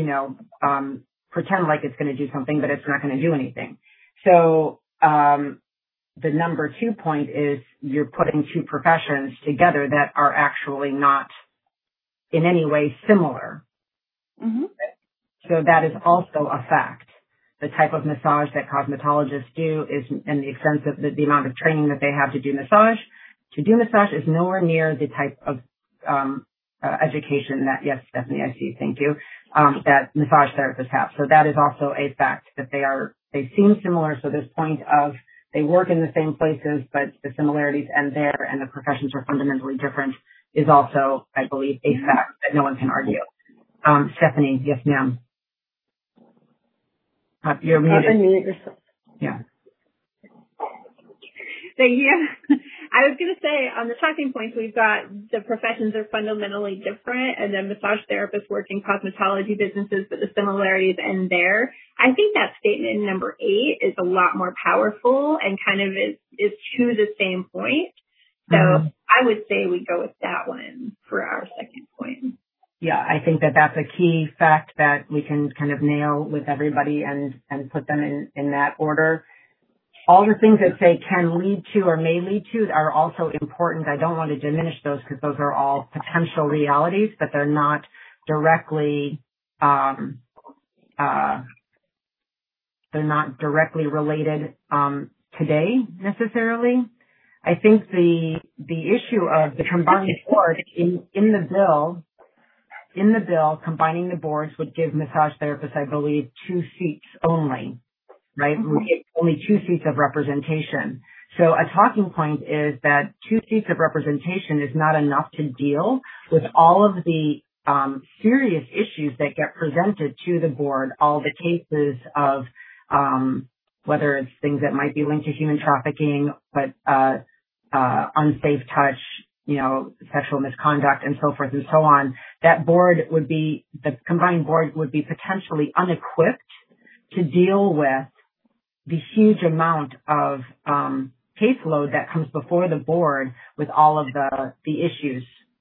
pretend like it's going to do something, but it's not going to do anything. So, the number 2 point is you're putting 2 professions together that are actually not in any way similar. Mm-hmm. So that is also a fact. The type of massage that cosmetologists do is, and the extent of the amount of training that they have to do massage is nowhere near the type of education that, yes, Stephanie, I see, thank you, that massage therapists have. So that is also a fact, that they seem similar. So this point of they work in the same places, but the similarities end there and the professions are fundamentally different is also, I believe, a fact that no one can argue. Stephanie, yes, ma'am. You're muted. Unmute yourself. Yeah. Thank you. I was going to say, on the talking points, we've got the professions are fundamentally different, and then massage therapists work in cosmetology businesses, but the similarities end there. I think that statement number 8 is a lot more powerful and kind of is to the same point. So I would say we go with that one for our second point. Yeah, I think that's a key fact that we can kind of nail with everybody and put them in that order. All the things that say can lead to or may lead to are also important. I don't want to diminish those because those are all potential realities, but they're not directly related today necessarily. I think the issue of the combined board in the bill, combining the boards would give massage therapists, I believe, 2 seats only, right? Only 2 seats of representation. So a talking point is that 2 seats of representation is not enough to deal with all of the serious issues that get presented to the board, all the cases of whether it's things that might be linked to human trafficking, but unsafe touch, sexual misconduct and so forth and so on. That the combined board would be potentially unequipped to deal with the huge amount of caseload that comes before the board with all of the issues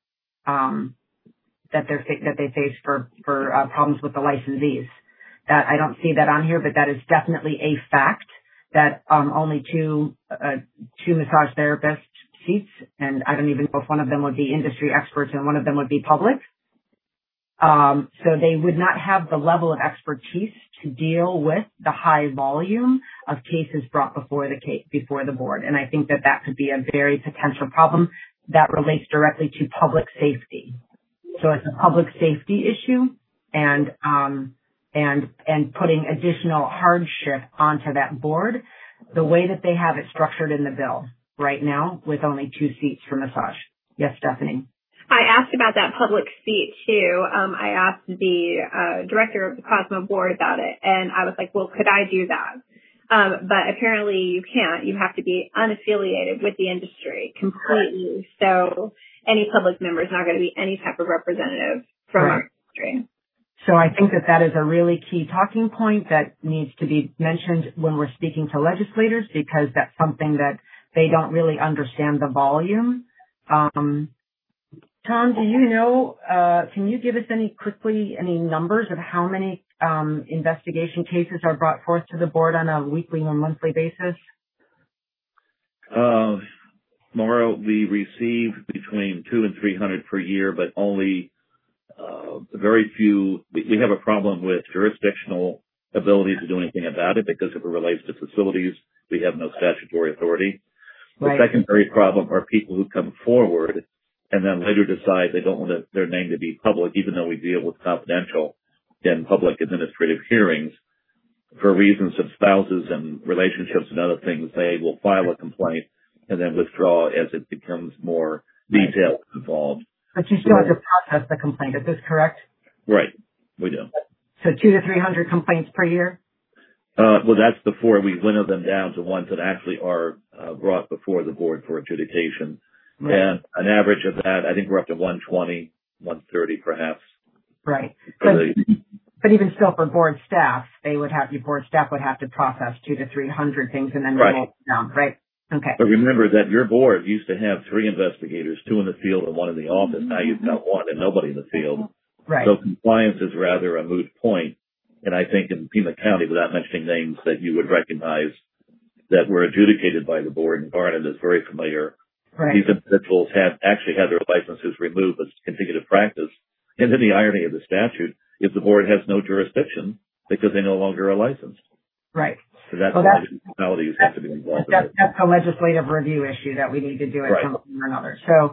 that they face for problems with the licensees. That I don't see that on here, but that is definitely a fact that only two massage therapist seats, and I don't even know if one of them would be industry experts and one of them would be public. So they would not have the level of expertise to deal with the high volume of cases brought before the board. And I think that could be a very potential problem that relates directly to public safety. So it's a public safety issue and putting additional hardship onto that board the way that they have it structured in the bill right now with only 2 seats for massage. Yes, Stephanie. I asked about that public seat too. I asked the director of the Cosmo board about it, and I was like, well, could I do that? But apparently you can't. You have to be unaffiliated with the industry completely. So any public member is not going to be any type of representative from our industry. So I think that is a really key talking point that needs to be mentioned when we're speaking to legislators, because that's something that they don't really understand the volume. Tom, do you know, can you give us any numbers of how many investigation cases are brought forth to the board on a weekly or monthly basis? Maura, we receive between 200 and 300 per year, but only very few. We have a problem with jurisdictional ability to do anything about it, because if it relates to facilities, we have no statutory authority. The secondary problem are people who come forward and then later decide they don't want their name to be public, even though we deal with confidential in public administrative hearings. For reasons of spouses and relationships and other things, they will file a complaint and then withdraw as it becomes more detailed involved. But you still have to process the complaint. Is this correct? Right. We do. So 200 to 300 complaints per year? Well, that's before we winnow them down to ones that actually are brought before the board for adjudication. Right. And an average of that, I think we're up to 120, 130 perhaps. Right. But even still, for board staff, board staff would have to process 200 to 300 things and then roll it down, right? Okay. But remember that your board used to have 3 investigators, 2 in the field and 1 in the office. Now you've got 1 and nobody in the field. Right. So compliance is rather a moot point. And I think in Pima County, without mentioning names that you would recognize that were adjudicated by the board, and Garnet is very familiar. Right. These individuals have actually had their licenses removed as continued practice. And then the irony of the statute is the board has no jurisdiction because they no longer are licensed. Right. So that's why the municipalities have to be involved. That's a legislative review issue that we need to do at some point or another. So,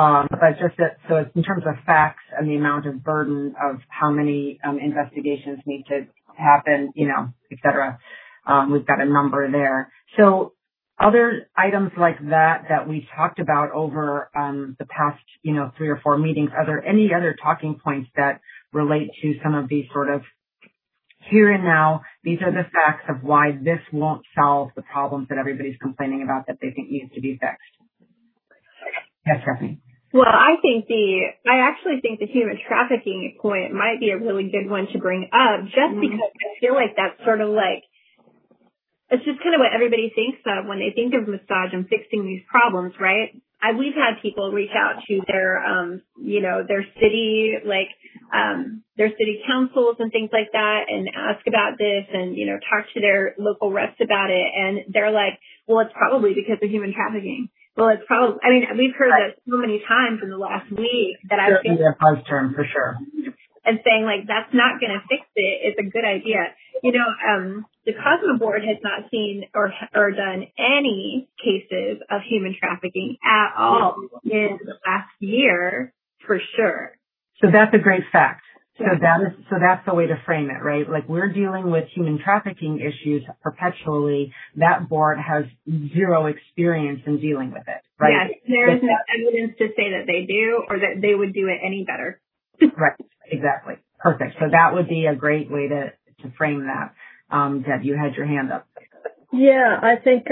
so it's in terms of facts and the amount of burden of how many investigations need to happen, et cetera. We've got a number there. So other items like that we talked about over the past, 3 or 4 meetings, are there any other talking points that relate to some of these sort of here and now, these are the facts of why this won't solve the problems that everybody's complaining about that they think needs to be fixed? Yes, Stephanie. Well, I actually think the human trafficking point might be a really good one to bring up, just because I feel like that's sort of like, it's just kind of what everybody thinks of when they think of massage and fixing these problems, right? We've had people reach out to their, their city, their city councils and things like that and ask about this and, talk to their local reps about it. And they're like, well, it's probably because of human trafficking. Well, it's probably, we've heard that so many times in the last week that I feel a buzz term for sure. And saying that's not going to fix it is a good idea. The Cosmo Board has not seen or done any cases of human trafficking at all in the last year, for sure. So that's a great fact. So that's the way to frame it, right? Like, we're dealing with human trafficking issues perpetually. That board has zero experience in dealing with it, right? Yes, there is no evidence to say that they do or that they would do it any better. Right, exactly. Perfect. So that would be a great way to frame that. Deb, you had your hand up. Yeah, I think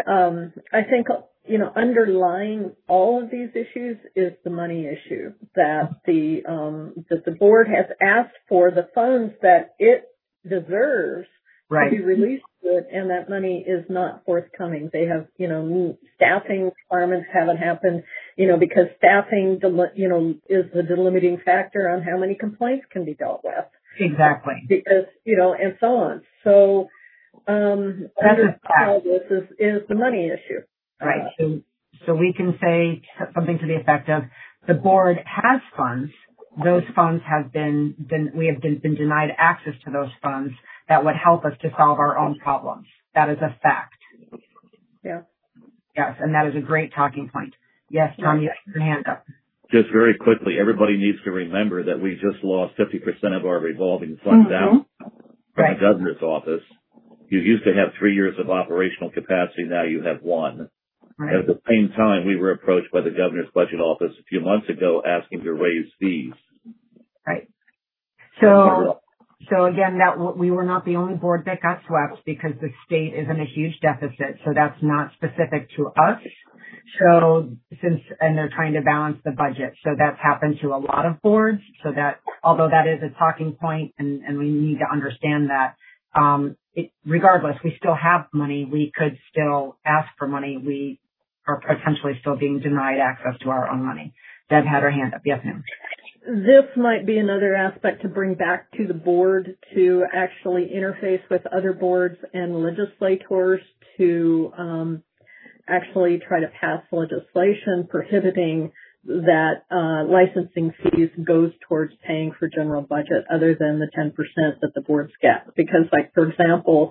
underlying all of these issues is the money issue, that the board has asked for the funds that it deserves to be released to it, and that money is not forthcoming. They have, staffing requirements haven't happened, because staffing, is the delimiting factor on how many complaints can be dealt with. Exactly. Because, and so on. So, all this is the money issue. Right. So we can say something to the effect of the board has funds. Those funds we have been denied access to those funds that would help us to solve our own problems. That is a fact. Yeah. Yes. And that is a great talking point. Yes, Tom, you have your hand up. Just very quickly, everybody needs to remember that we just lost 50% of our revolving funds out from the governor's office. You used to have 3 years of operational capacity. Now you have 1. Right. And at the same time, we were approached by the governor's budget office a few months ago asking to raise fees. Right. So So again, we were not the only board that got swept because the state is in a huge deficit. So that's not specific to us. So and they're trying to balance the budget. So that's happened to a lot of boards. So that, although that is a talking point and we need to understand that, regardless, we still have money. We could still ask for money. We are potentially still being denied access to our own money. Deb had her hand up. Yes, ma'am. This might be another aspect to bring back to the board to actually interface with other boards and legislators to actually try to pass legislation prohibiting that licensing fees goes towards paying for general budget other than the 10% that the boards get. Because, like, for example,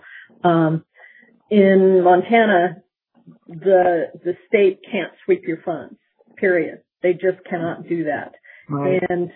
in Montana, the state can't sweep your funds, period. They just cannot do that. Right. And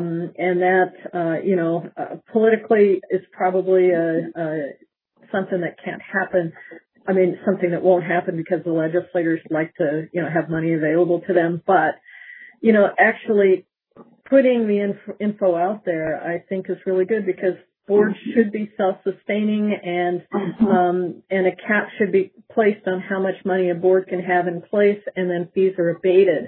that, politically is probably something that can't happen. I mean, something that won't happen because the legislators like to, have money available to them. But, actually putting the info out there, I think is really good because boards should be self-sustaining and a cap should be placed on how much money a board can have in place, and then fees are abated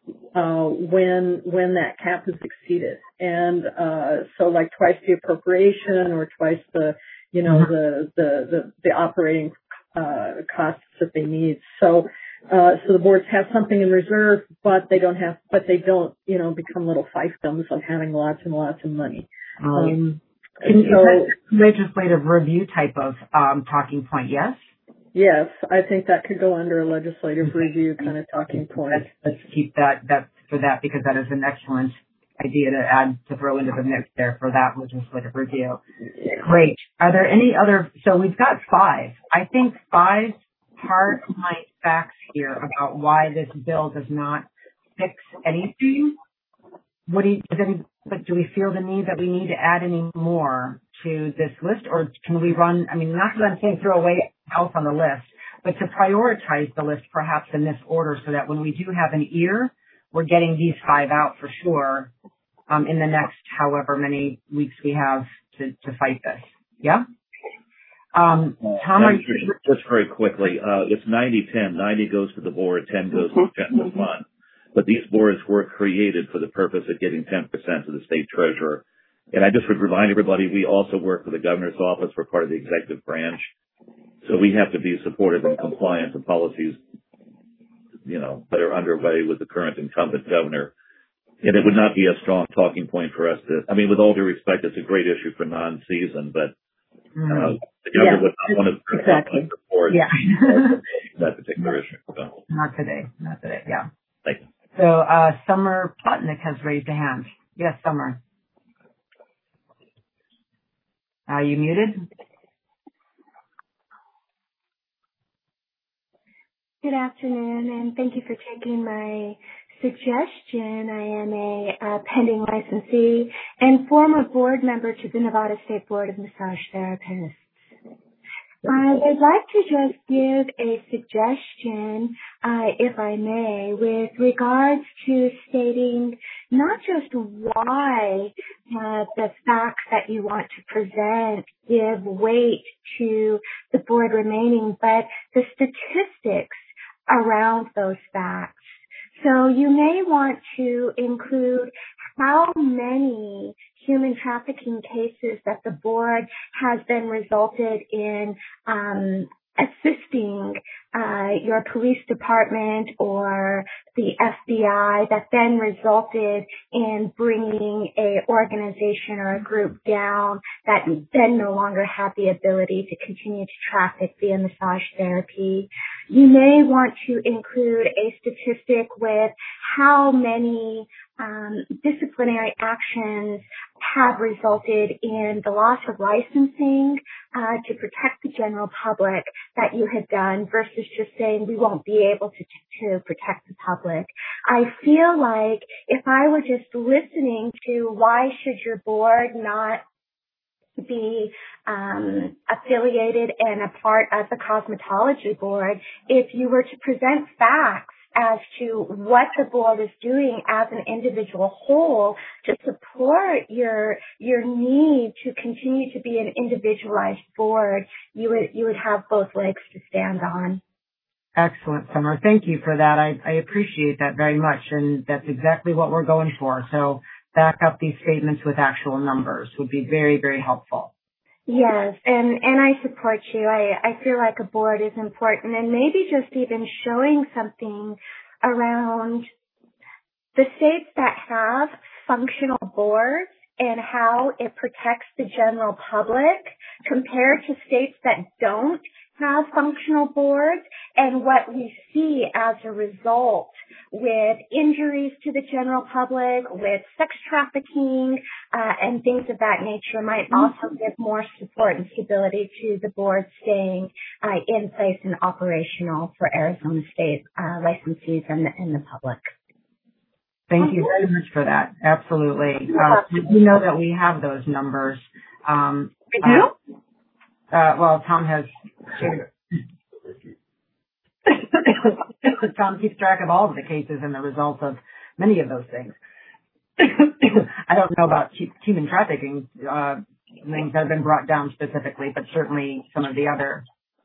when that cap is exceeded. And so like twice the appropriation or twice the the operating costs that they need. So the boards have something in reserve, but they don't become little fiefdoms of having lots and lots of money. And so legislative review type of talking point, yes? Yes, I think that could go under a legislative review kind of talking point. Let's keep that for that because that is an excellent idea to throw into the mix there for that legislative review. Great. Are there any other? So we've got 5. I think 5 hard facts here about why this bill does not fix anything. But do we feel the need that we need to add any more to this list, or can we run? I mean, not that I'm saying throw away else on the list, but to prioritize the list perhaps in this order so that when we do have an ear, we're getting these 5 out for sure in the next however many weeks we have to fight this. Yeah? Tom, just very quickly, it's 90-10. 90 goes to the board, 10 goes to the general fund. But these boards were created for the purpose of getting 10% to the state treasurer. And I just would remind everybody, we also work for the governor's office. We're part of the executive branch. So we have to be supportive and compliant to policies, that are underway with the current incumbent governor. And it would not be a strong talking point for us with all due respect, it's a great issue for non-season, but the governor would not want to support that particular issue. So. Not today, yeah. Thank you. So, Summer Plotnick has raised a hand. Yes, Summer. Are you muted? Good afternoon, and thank you for taking my suggestion. I am a pending licensee and former board member to the Nevada State Board of Massage Therapists. I would like to just give a suggestion, if I may, with regards to stating not just why the facts that you want to present give weight to the board remaining, but the statistics around those facts. So you may want to include how many human trafficking cases that the board has been resulted in assisting your police department or the FBI that then resulted in bringing a organization or a group down that then no longer had the ability to continue to traffic via massage therapy. You may want to include a statistic with how many disciplinary actions have resulted in the loss of licensing to protect the general public that you had done versus just saying we won't be able to protect the public. I feel like if I were just listening to why should your board not be affiliated and a part of the cosmetology board, if you were to present facts as to what the board is doing as an individual whole to support your need to continue to be an individualized board, you would have both legs to stand on. Excellent, Summer. Thank you for that. I appreciate that very much, and that's exactly what we're going for. So back up these statements with actual numbers would be very, very helpful. Yes, and I support you. I feel like a board is important, and maybe just even showing something around the states that have functional boards and how it protects the general public compared to states that don't have functional boards, and what we see as a result with injuries to the general public, with sex trafficking, and things of that nature might also give more support and stability to the board staying in place and operational for Arizona State licensees and the public. Thank you very much for that. Absolutely. You know that we have those numbers. We do? Well, Tom has shared. Tom keeps track of all of the cases and the results of many of those things. I don't know about human trafficking things that have been brought down specifically, but certainly some of the other.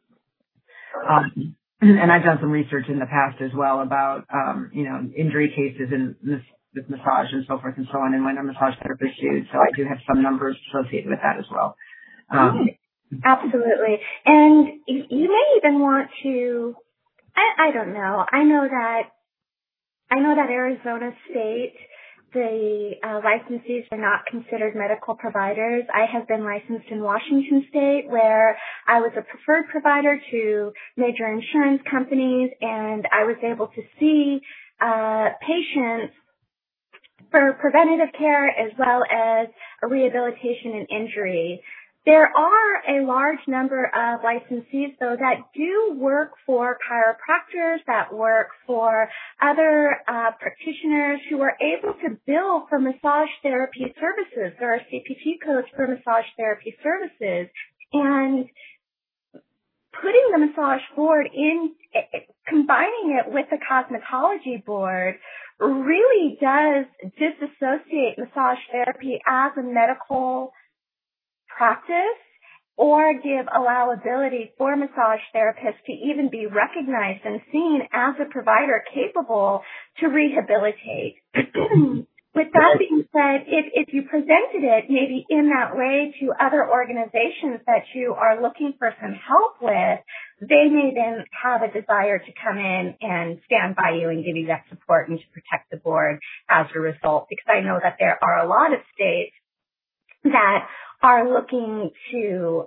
And I've done some research in the past as well about, injury cases with massage and so forth and so on, and when a massage therapist sued. So I do have some numbers associated with that as well. Absolutely. And you may even want to, I don't know. I know that Arizona State, the licensees are not considered medical providers. I have been licensed in Washington State, where I was a preferred provider to major insurance companies, and I was able to see patients for preventative care as well as rehabilitation and injury. There are a large number of licensees, though, that do work for chiropractors, that work for other practitioners who are able to bill for massage therapy services. There are CPT codes for massage therapy services. And putting the massage board in, combining it with the cosmetology board really does disassociate massage therapy as a medical practice or give allowability for massage therapists to even be recognized and seen as a provider capable to rehabilitate. With that being said, if you presented it maybe in that way to other organizations that you are looking for some help with, they may then have a desire to come in and stand by you and give you that support and to protect the board as a result. Because I know that there are a lot of states that are looking to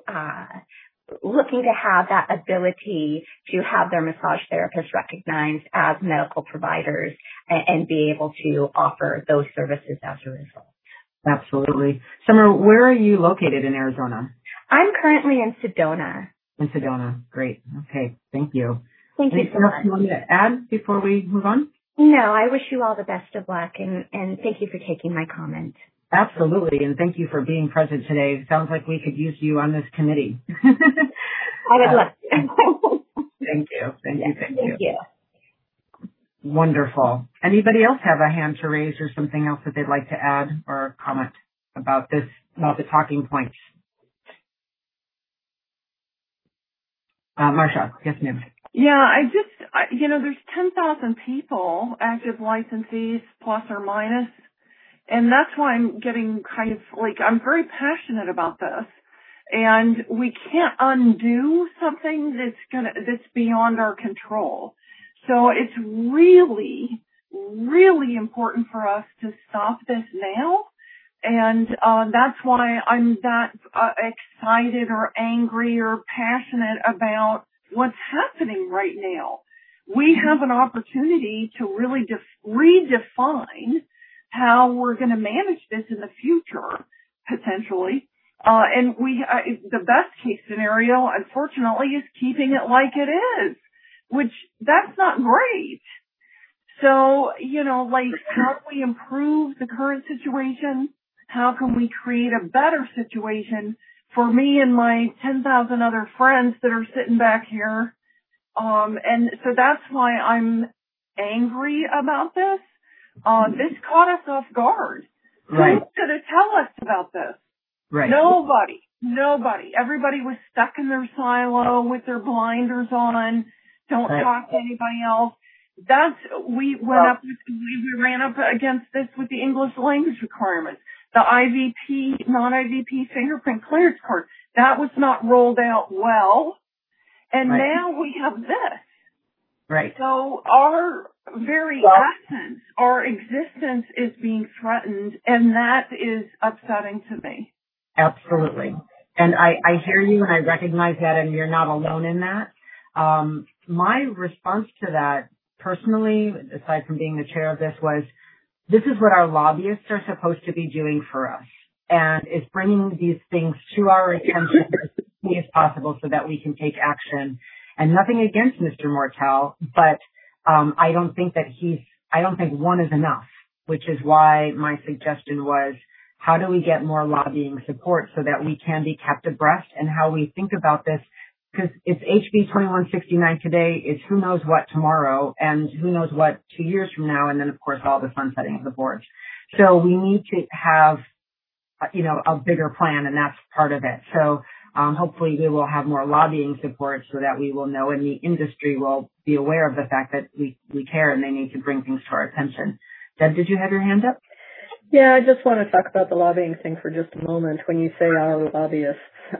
have that ability to have their massage therapists recognized as medical providers and be able to offer those services as a result. Absolutely. Summer, where are you located in Arizona? I'm currently in Sedona. In Sedona. Great. Okay. Thank you. Thank you so much. Anything else you want to add before we move on? No, I wish you all the best of luck, and thank you for taking my comment. Absolutely, and thank you for being present today. It sounds like we could use you on this committee. I would love to. Thank you. Thank you. Wonderful. Anybody else have a hand to raise or something else that they'd like to add or comment about this, about the talking points? Marsha, yes, ma'am. Yeah, there's 10,000 people, active licensees, plus or minus. And that's why I'm getting I'm very passionate about this. And we can't undo something that's beyond our control. So it's really, really important for us to stop this now. And that's why I'm that excited or angry or passionate about what's happening right now. We have an opportunity to really redefine how we're going to manage this in the future, potentially. And the best case scenario, unfortunately, is keeping it like it is, which that's not great. So, how do we improve the current situation? How can we create a better situation for me and my 10,000 other friends that are sitting back here? And so that's why I'm angry about this. This caught us off guard. Right. Who's going to tell us about this? Right. Nobody. Everybody was stuck in their silo with their blinders on. Don't talk to anybody else. We ran up against this with the English language requirements, the IVP, non-IVP fingerprint clearance card. That was not rolled out well. And now we have this. Right. So our very essence, our existence is being threatened, and that is upsetting to me. Absolutely. And I hear you and I recognize that, and you're not alone in that. My response to that personally, aside from being the chair of this, was this is what our lobbyists are supposed to be doing for us, and is bringing these things to our attention as quickly as possible so that we can take action. And nothing against Mr. Mortel, but I don't think one is enough, which is why my suggestion was, how do we get more lobbying support so that we can be kept abreast and how we think about this? Because it's HB 2169 today, it's who knows what tomorrow, and who knows what 2 years from now, and then of course all the sunsetting of the boards. So we need to have, a bigger plan, and that's part of it. So hopefully we will have more lobbying support so that we will know, and the industry will be aware of the fact that we care and they need to bring things to our attention. Deb, did you have your hand up? Yeah, I just want to talk about the lobbying thing for just a moment. When you say our lobbyists,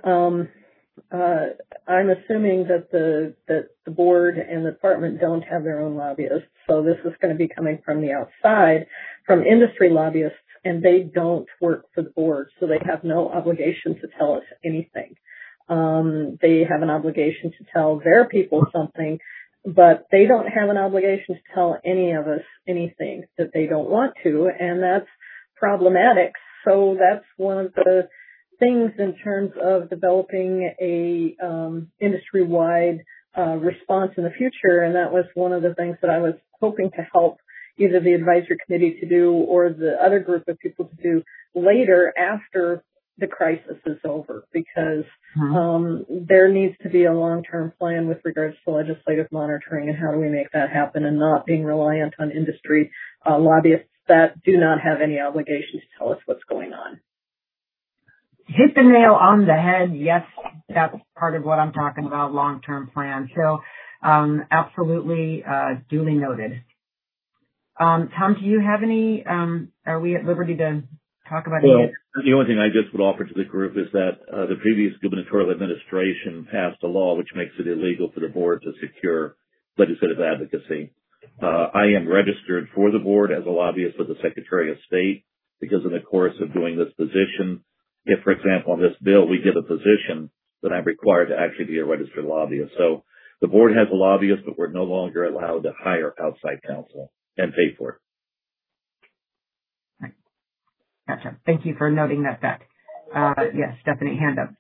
I'm assuming that the board and the department don't have their own lobbyists. So this is going to be coming from the outside, from industry lobbyists, and they don't work for the board. So they have no obligation to tell us anything. They have an obligation to tell their people something, but they don't have an obligation to tell any of us anything that they don't want to, and that's problematic. So that's one of the things in terms of developing a industry-wide response in the future, and that was one of the things that I was hoping to help either the advisory committee to do or the other group of people to do later after the crisis is over, because there needs to be a long-term plan with regards to legislative monitoring and how do we make that happen, and not being reliant on industry lobbyists that do not have any obligation to tell us what's going on. Hit the nail on the head. Yes, that's part of what I'm talking about, long-term plan. So absolutely duly noted. Tom, do you have any, are we at liberty to talk about it? The only thing I just would offer to the group is that the previous gubernatorial administration passed a law which makes it illegal for the board to secure legislative advocacy. I am registered for the board as a lobbyist with the Secretary of State, because in the course of doing this position, if, for example, on this bill, we give a position, then I'm required to actually be a registered lobbyist. So the board has a lobbyist, but we're no longer allowed to hire outside counsel and pay for it. Right. Gotcha. Thank you for noting that back. Yes, Stephanie, hand up.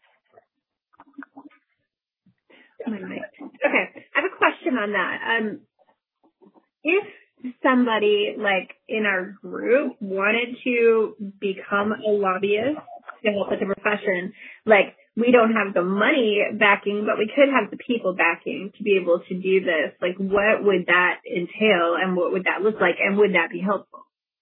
Okay, I have a question on that. If somebody like in our group wanted to become a lobbyist to help with the profession, like we don't have the money backing, but we could have the people backing to be able to do this. Like, what would that entail, and what would that look like, and would that be helpful?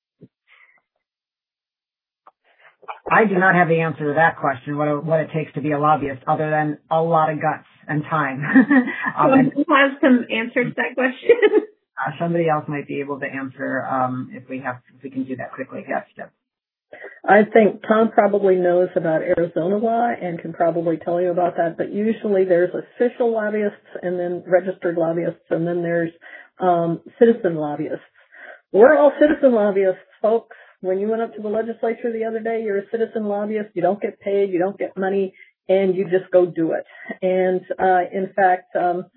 I do not have the answer to that question, what it takes to be a lobbyist, other than a lot of guts and time. Who has some answer to that question? Somebody else might be able to answer if we can do that quickly. Yes, Deb. I think Tom probably knows about Arizona law and can probably tell you about that, but usually there's official lobbyists and then registered lobbyists, and then there's citizen lobbyists. We're all citizen lobbyists, folks. When you went up to the legislature the other day, you're a citizen lobbyist. You don't get paid, you don't get money, and you just go do it. And in fact,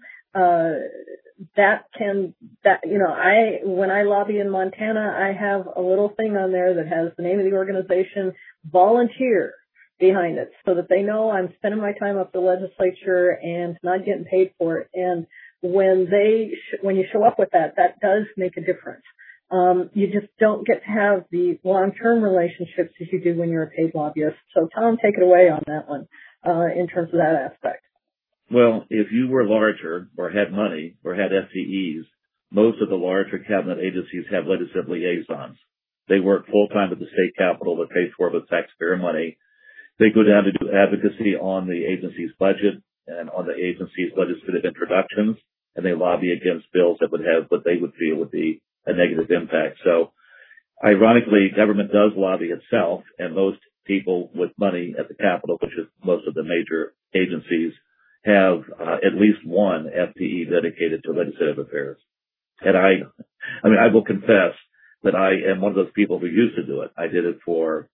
when I lobby in Montana, I have a little thing on there that has the name of the organization, volunteer, behind it, so that they know I'm spending my time up the legislature and not getting paid for it. And when you show up with that does make a difference. You just don't get to have the long-term relationships as you do when you're a paid lobbyist. So Tom, take it away on that one, in terms of that aspect. Well, if you were larger or had money or had FTEs, most of the larger cabinet agencies have legislative liaisons. They work full-time at the state capitol that pays for it with taxpayer money. They go down to do advocacy on the agency's budget and on the agency's legislative introductions, and they lobby against bills that would have what they would feel would be a negative impact. So, ironically, government does lobby itself, and most people with money at the Capitol, which is most of the major agencies, have at least one FTE dedicated to legislative affairs. And I will confess that I am one of those people who used to do it. I did it for,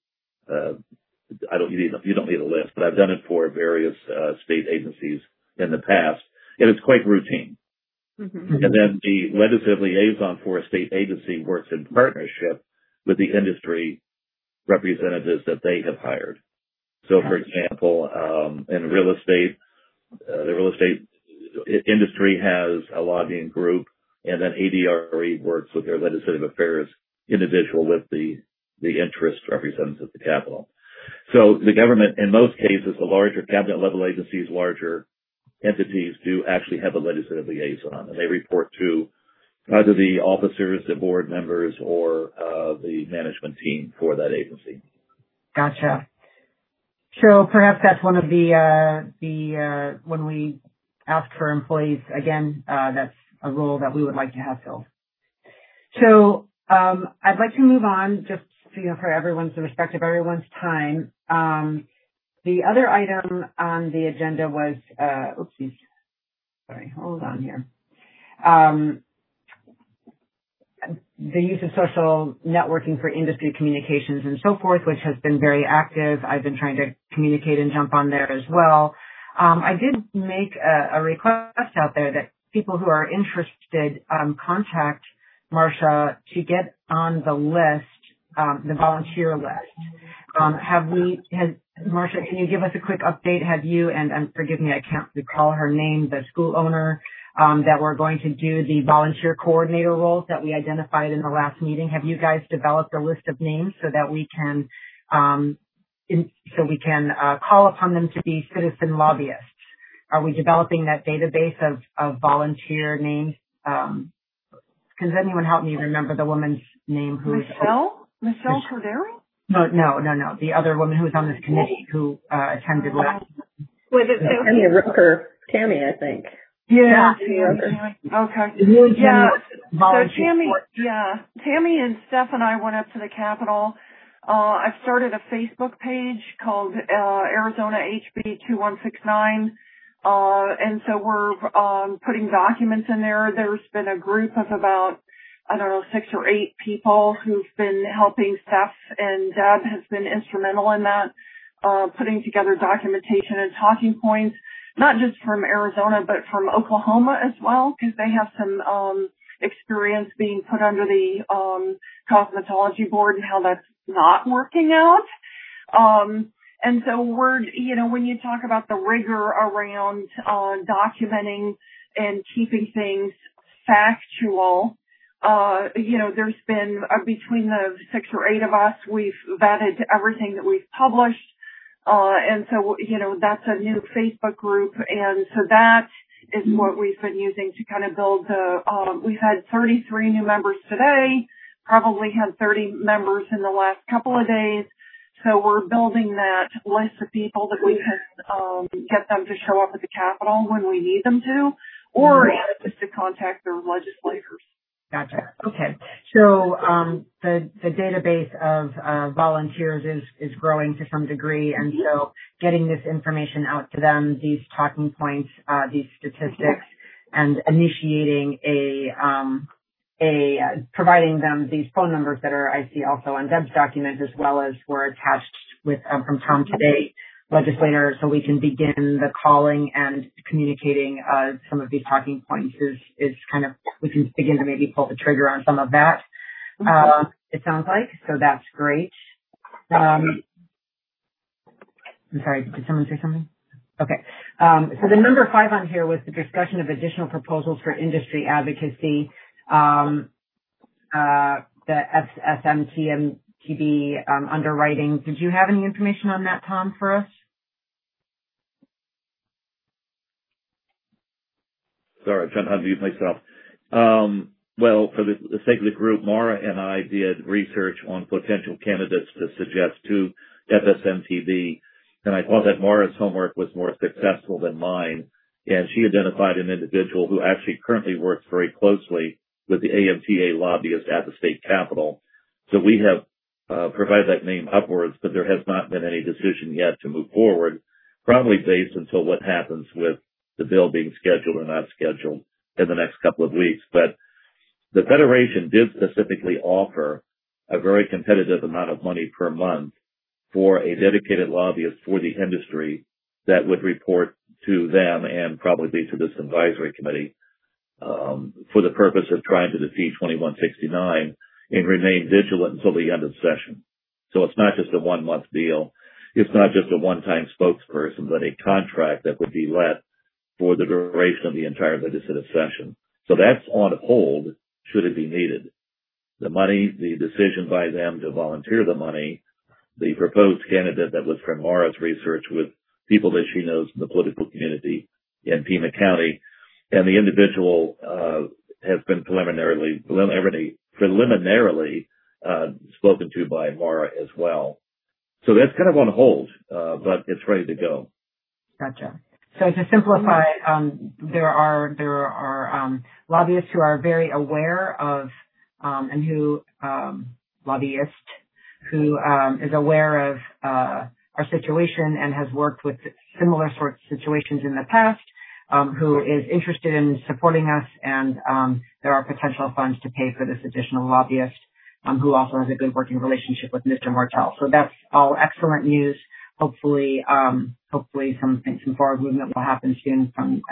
you don't need a list, but I've done it for various state agencies in the past, and it's quite routine. Mm-hmm. And then the legislative liaison for a state agency works in partnership with the industry representatives that they have hired. So, for example, in real estate, the real estate industry has a lobbying group, and then ADRE works with their legislative affairs individual with the interest representatives at the Capitol. So the government, in most cases, the larger cabinet level agencies, larger entities do actually have a legislative liaison, and they report to either the officers, the board members, or the management team for that agency. Gotcha. So perhaps that's one of the when we ask for employees, again, that's a role that we would like to have filled. So I'd like to move on, just for everyone's, the respect of everyone's time. The other item on the agenda was, hold on here. The use of social networking for industry communications and so forth, which has been very active. I've been trying to communicate and jump on there as well. I did make a request out there that people who are interested contact Marcia to get on the list, the volunteer list. Marcia, can you give us a quick update? Have you, and forgive me, I can't recall her name, the school owner, that we're going to do the volunteer coordinator roles that we identified in the last meeting. Have you guys developed a list of names so that we can, call upon them to be citizen lobbyists? Are we developing that database of volunteer names? Can anyone help me remember the woman's name? Michelle Cordero? No. The other woman who was on this committee who attended last. Was it Tammy Rooker? Tammy, I think. Yeah. Okay. Yeah. So Tammy and Steph and I went up to the Capitol. I've started a Facebook page called Arizona HB 2169. And so we're putting documents in there. There's been a group of about, 6 or 8 people who've been helping. Steph and Deb has been instrumental in that, putting together documentation and talking points, not just from Arizona, but from Oklahoma as well, because they have some experience being put under the cosmetology board and how that's not working out. And so we're, when you talk about the rigor around documenting and keeping things factual, there's been between the 6 or 8 of us, we've vetted everything that we've published. And so, that's a new Facebook group. And so that is what we've been using to kind of build we've had 33 new members today, probably had 30 members in the last couple of days. So we're building that list of people that we can get them to show up at the Capitol when we need them to, or just to contact their legislators. Gotcha. Okay. So the database of volunteers is growing to some degree, and so getting this information out to them, these talking points, these statistics, and initiating providing them these phone numbers that are, I see also on Deb's document, as well as were attached with from Tom today, legislator, so we can begin the calling and communicating some of these talking points is kind of, we can begin to maybe pull the trigger on some of that. It sounds like, so that's great. I'm sorry, did someone say something? Okay. So the number 5 on here was the discussion of additional proposals for industry advocacy. The SMTB underwriting. Did you have any information on that, Tom, for us? Sorry, I'm trying to unmute myself. Well, for the sake of the group, Mara and I did research on potential candidates to suggest to FSMTB, and I thought that Mara's homework was more successful than mine, and she identified an individual who actually currently works very closely with the AMTA lobbyists at the state capitol. So we have provided that name upwards, but there has not been any decision yet to move forward, probably based until what happens with the bill being scheduled or not scheduled in the next couple of weeks. But the Federation did specifically offer a very competitive amount of money per month for a dedicated lobbyist for the industry that would report to them and probably to this advisory committee for the purpose of trying to defeat 2169 and remain vigilant until the end of session. So it's not just a 1 month deal. It's not just a one-time spokesperson, but a contract that would be let for the duration of the entire legislative session. So that's on hold should it be needed. The money, the decision by them to volunteer the money, the proposed candidate that was from Mara's research with people that she knows in the political community in Pima County, and the individual has been preliminarily spoken to by Mara as well. So that's kind of on hold, but it's ready to go. Gotcha. So to simplify, there are lobbyists who are very aware of and who lobbyist who is aware of our situation and has worked with similar sorts of situations in the past, who is interested in supporting us, and there are potential funds to pay for this additional lobbyist, who also has a good working relationship with Mr. Mortel. So that's all excellent news. Hopefully some forward movement will happen soon from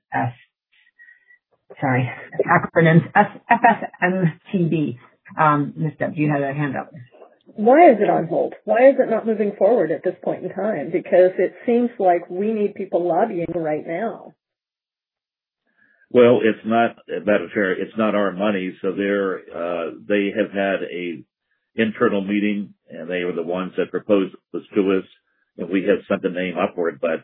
FSMTB. Ms. Deb, you had a hand up. Why is it on hold? Why is it not moving forward at this point in time? Because it seems like we need people lobbying right now. Well, it's not it's not our money. So they have had a internal meeting, and they were the ones that proposed this to us, and we have sent the name upward. But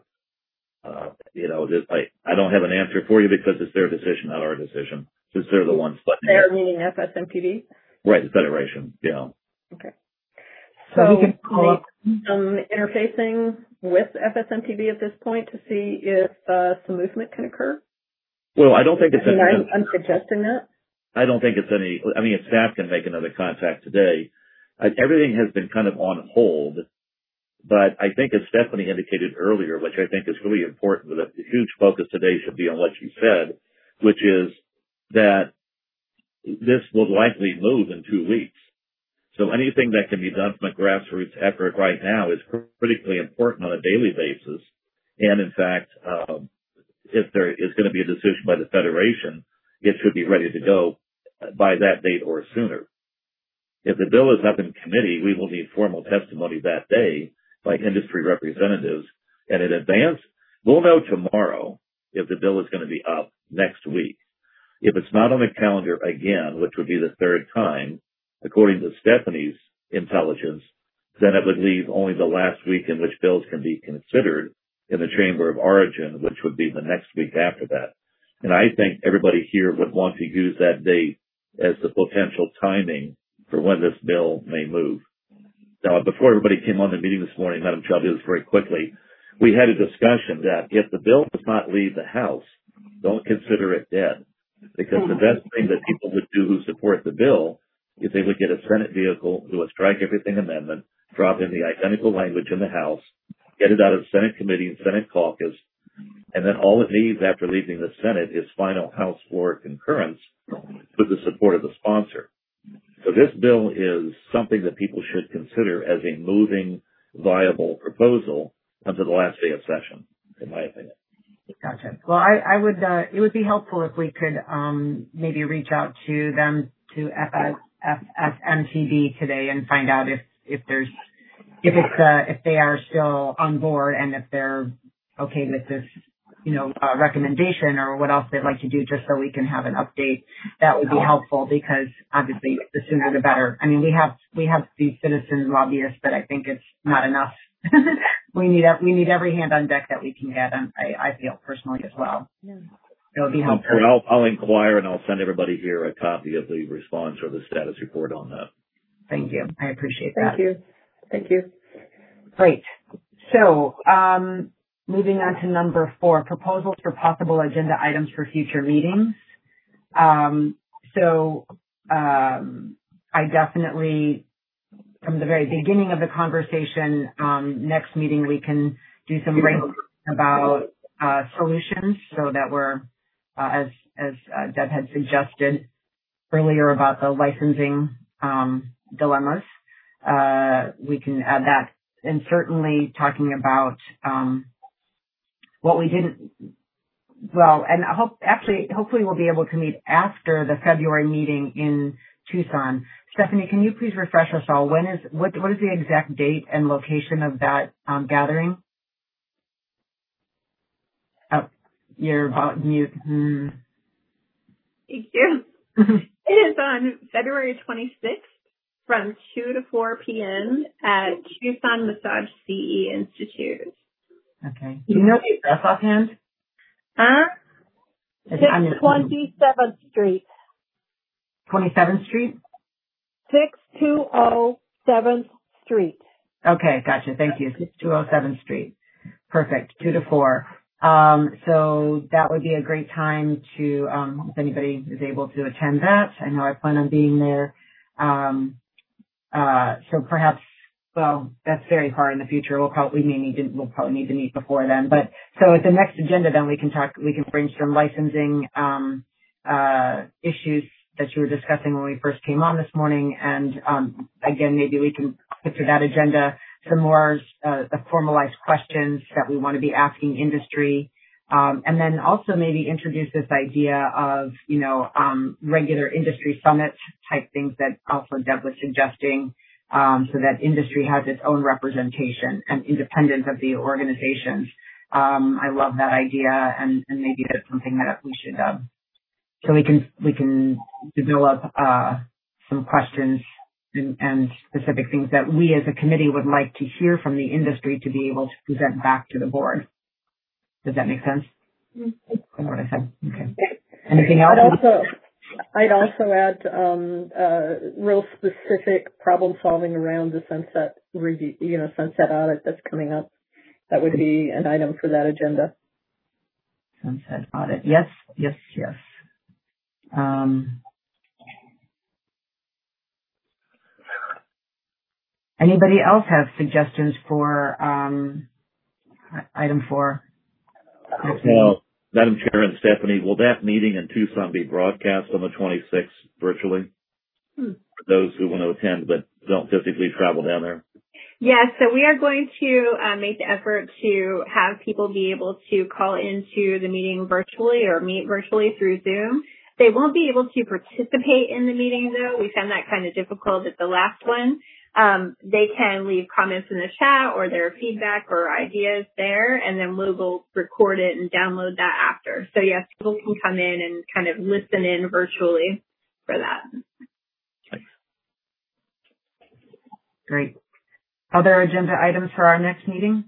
I don't have an answer for you because it's their decision, not our decision, since they're the ones funding They're it. meaning FSMTB? Right, the Federation. Yeah. Okay. So we can follow up some interfacing with FSMTB at this point to see if some movement can occur. Well, I don't think it's. I'm suggesting that. I don't think it's any. I mean, if staff can make another contact today, everything has been kind of on hold. But I think, as Stephanie indicated earlier, which I think is really important, that the huge focus today should be on what she said, which is that this will likely move in 2 weeks. So anything that can be done from a grassroots effort right now is critically important on a daily basis. And in fact, if there is going to be a decision by the Federation, it should be ready to go by that date or sooner. If the bill is up in committee, we will need formal testimony that day by industry representatives. And in advance, we'll know tomorrow if the bill is going to be up next week. If it's not on the calendar again, which would be the third time, according to Stephanie's intelligence, then it would leave only the last week in which bills can be considered in the Chamber of Origin, which would be the next week after that. And I think everybody here would want to use that date as the potential timing for when this bill may move. Now, before everybody came on the meeting this morning, Madam Chair, I'll do this very quickly. We had a discussion that if the bill does not leave the House, don't consider it dead. Because the best thing that people would do who support the bill is they would get a Senate vehicle, do a strike everything amendment, drop in the identical language in the House, get it out of Senate committee and Senate caucus, and then all it needs after leaving the Senate is final House floor concurrence with the support of the sponsor. So this bill is something that people should consider as a moving, viable proposal until the last day of session, in my opinion. Gotcha. Well, I would, it would be helpful if we could, maybe reach out to them, to FSMTB today and find out if they are still on board and if they're okay with this, recommendation or what else they'd like to do, just so we can have an update. That would be helpful because obviously the sooner the better. I mean, we have these citizen lobbyists, but I think it's not enough. We need every hand on deck that we can get, and I feel personally as well. Yeah. That would be And helpful. I'll inquire and I'll send everybody here a copy of the response or the status report on that. Thank you. I appreciate that. Thank you. Thank you. Great. So, moving on to number 4, proposals for possible agenda items for future meetings. I definitely, from the very beginning of the conversation, next meeting we can do some brainstorming about solutions, so that we're, as Deb had suggested earlier about the licensing dilemmas, we can add that, and certainly talking about what we didn't. Well, and hopefully we'll be able to meet after the February meeting in Tucson. Stephanie, can you please refresh us all? What is the exact date and location of that gathering? Oh, you're about mute. Thank you. It is on February 26th from 2 to 4 p.m. at Tucson Massage CE Institute. Okay. Do you know the address offhand? 627th Street. 27th Street? 6207th Street. Okay, gotcha. Thank you. 6207th Street. Perfect. 2 to 4. So that would be a great time to, if anybody is able to attend that. I know I plan on being there. So perhaps, well, that's very far in the future. We'll probably need to meet before then. But so at the next agenda, then we can brainstorm licensing, issues that you were discussing when we first came on this morning. And, again, maybe we can put to that agenda some more, formalized questions that we want to be asking industry. And then also maybe introduce this idea of, regular industry summit type things that also Deb was suggesting, so that industry has its own representation and independence of the organizations. I love that idea, and maybe that's something that we should, so we can develop, some questions and specific things that we as a committee would like to hear from the industry to be able to present back to the board. Does that make sense? That's what I said. Okay. Anything else? I'd also add real specific problem solving around the sunset review, sunset audit that's coming up. That would be an item for that agenda. Sunset audit. Yes. Anybody else have suggestions for item 4? Well, Madam Chair and Stephanie, will that meeting in Tucson be broadcast on the 26th virtually for those who want to attend but don't physically travel down there? Yes, so we are going to make the effort to have people be able to call into the meeting virtually or meet virtually through Zoom. They won't be able to participate in the meeting, though. We found that kind of difficult at the last one. They can leave comments in the chat or their feedback or ideas there, and then we will record it and download that after. So yes, people can come in and kind of listen in virtually for that. Great. Other agenda items for our next meeting?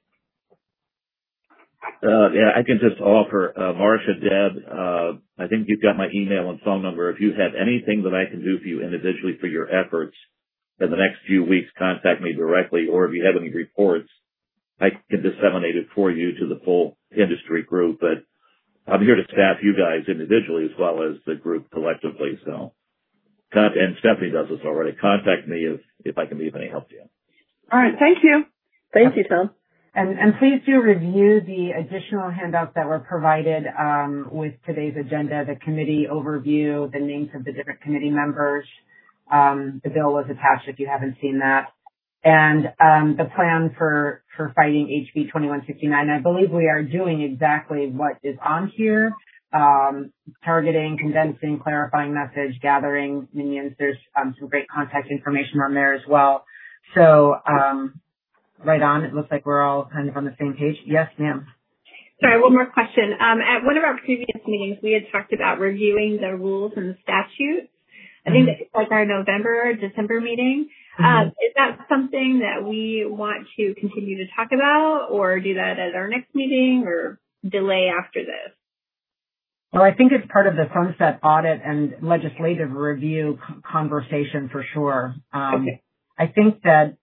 Yeah, I can just offer, Marcia, Deb, I think you've got my email and phone number. If you have anything that I can do for you individually for your efforts in the next few weeks, contact me directly, or if you have any reports, I can disseminate it for you to the full industry group. But I'm here to staff you guys individually as well as the group collectively. So, and Stephanie does this already. Contact me if I can be of any help to you. All right. Thank you. Thank you, Tom. And please do review the additional handouts that were provided with today's agenda, the committee overview, the names of the different committee members. The bill was attached if you haven't seen that. And the plan for fighting HB 2169. I believe we are doing exactly what is on here, targeting, condensing, clarifying message, gathering minions. There's some great contact information on there as well. So right on. It looks like we're all kind of on the same page. Yes, ma'am. Sorry, one more question. At one of our previous meetings, we had talked about reviewing the rules and the statutes. I think that's like our November or December meeting. Is that something that we want to continue to talk about or do that at our next meeting or delay after this? Well, I think it's part of the sunset audit and legislative review conversation for sure. Okay. I think that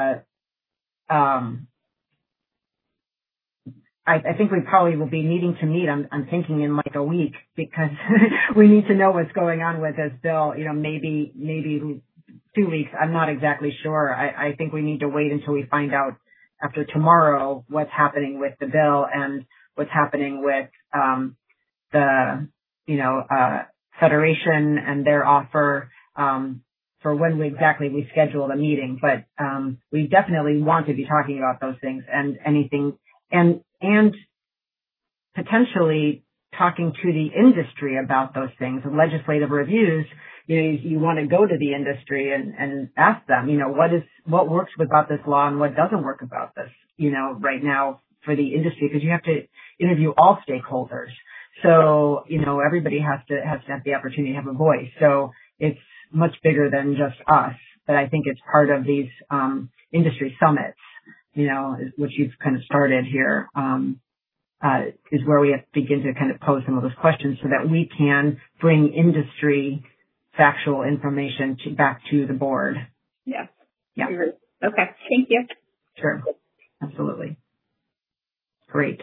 I think we probably will be needing to meet. I'm thinking in like a week, because we need to know what's going on with this bill. Maybe 2 weeks. I'm not exactly sure. I think we need to wait until we find out after tomorrow what's happening with the bill and what's happening with the Federation and their offer for when we schedule the meeting. But we definitely want to be talking about those things and anything and potentially talking to the industry about those things. Legislative reviews, you want to go to the industry and ask them, what works about this law and what doesn't work about this, right now for the industry, because you have to interview all stakeholders. So, everybody has to have the opportunity to have a voice. So it's much bigger than just us, but I think it's part of these industry summits, which you've kind of started here, is where we have to begin to kind of pose some of those questions so that we can bring industry factual information back to the board. Yeah. Yeah. Okay. Thank you. Sure. Absolutely. Great.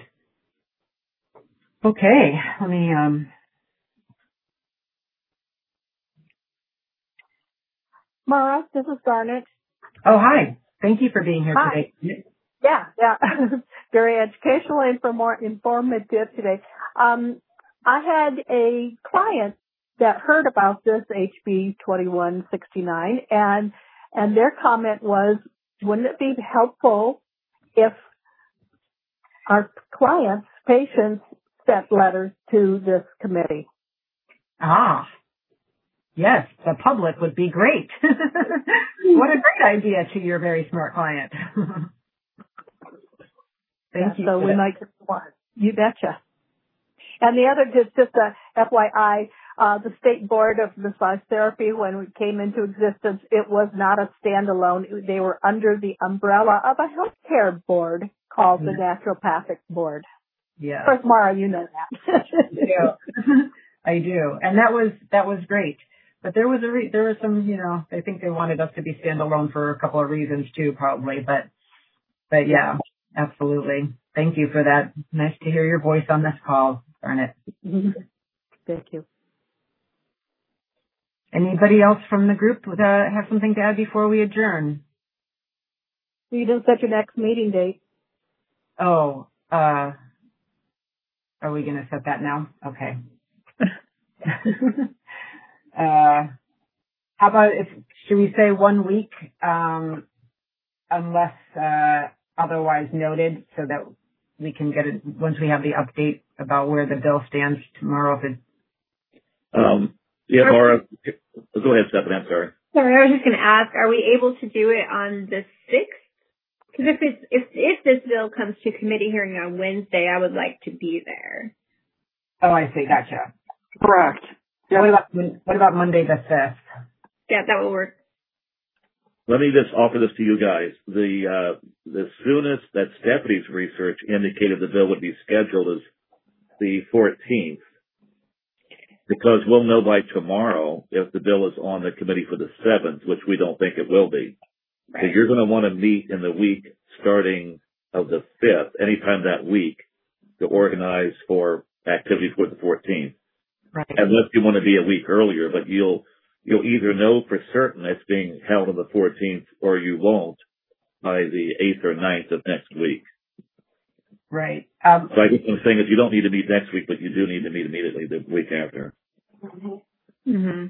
Okay. Let me, Mara, this is Garnet. Oh, hi. Thank you for being here Hi. today. Yeah. Very educational and informative today. I had a client that heard about this HB 2169 and their comment was, wouldn't it be helpful if our clients, patients, sent letters to this committee? Ah, yes, the public would be great. What a great idea to your very smart client. Thank you. So we might get one. You betcha. And the other, just a FYI, the State Board of Massage Therapy, when it came into existence, it was not a standalone. They were under the umbrella of a healthcare board called the Naturopathic Board. Yeah. Of course, Mara, you know that. I do. And that was great. But there was some, I think they wanted us to be standalone for a couple of reasons too, probably. But yeah, absolutely. Thank you for that. Nice to hear your voice on this call, Garnet. Thank you. Anybody else from the group have something to add before we adjourn? You didn't set your next meeting date. Oh, are we going to set that now? Okay. How about should we say 1 week, unless otherwise noted, so that we can get it once we have the update about where the bill stands tomorrow? Mara, go ahead, Stephanie. I'm sorry. Sorry, I was just going to ask, are we able to do it on the 6th? Because if this bill comes to committee hearing on Wednesday, I would like to be there. Oh, I see. Gotcha. Correct. Yeah. What about Monday the 5th? Yeah, that will work. Let me just offer this to you guys. The soonest that Stephanie's research indicated the bill would be scheduled is the 14th, because we'll know by tomorrow if the bill is on the committee for the 7th, which we don't think it will be. Right. So you're going to want to meet in the week starting of the 5th, anytime that week, to organize for activity for the 14th. Right. Unless you want to be a week earlier, but you'll either know for certain it's being held on the 14th or you won't by the 8th or 9th of next week. Right. So I guess what I'm saying is you don't need to meet next week, but you do need to meet immediately the week after. Mm-hmm.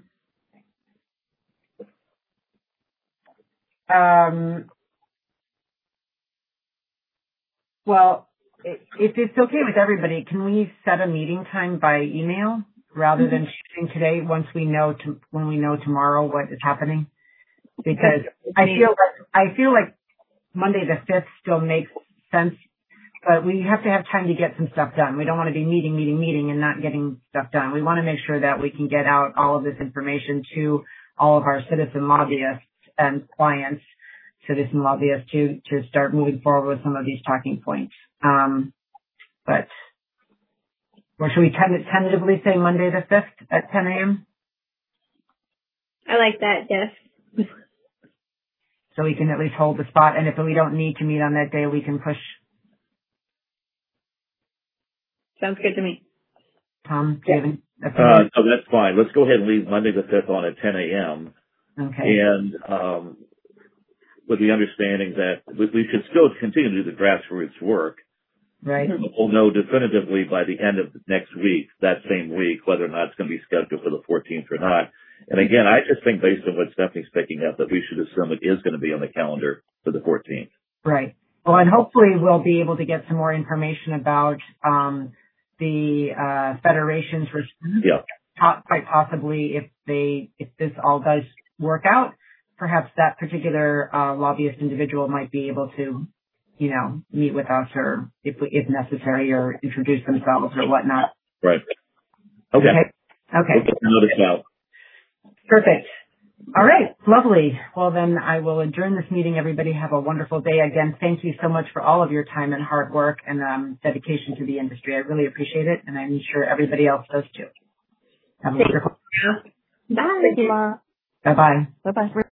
Well, if it's okay with everybody, can we set a meeting time by email rather than shooting today when we know tomorrow what is happening? Because I feel like Monday the 5th still makes sense, but we have to have time to get some stuff done. We don't want to be meeting and not getting stuff done. We want to make sure that we can get out all of this information to all of our citizen lobbyists and clients, citizen lobbyists, to start moving forward with some of these talking points. But Or should we tentatively say Monday the 5th at 10 a.m.? I like that, yes. So we can at least hold the spot. And if we don't need to meet on that day, we can push. Sounds good to me. Tom, do you have any? So that's fine. Let's go ahead and leave Monday the 5th on at 10 a.m. Okay. And with the understanding that we should still continue to do the grassroots work. Right. We'll know definitively by the end of next week, that same week, whether or not it's going to be scheduled for the 14th or not. And again, I just think based on what Stephanie's picking up that we should assume it is going to be on the calendar for the 14th. Right. Well, and hopefully we'll be able to get some more information about the federation's response. Yeah. Quite possibly if this all does work out, perhaps that particular lobbyist individual might be able to, meet with us or if necessary or introduce themselves or whatnot. Right. Okay. Okay. We'll get the notice out. Perfect. All right. Lovely. Well, then I will adjourn this meeting. Everybody have a wonderful day. Again, thank you so much for all of your time and hard work and dedication to the industry. I really appreciate it, and I'm sure everybody else does too. Have a wonderful day. Bye. Thank you, Ma. Bye-bye. Bye-bye.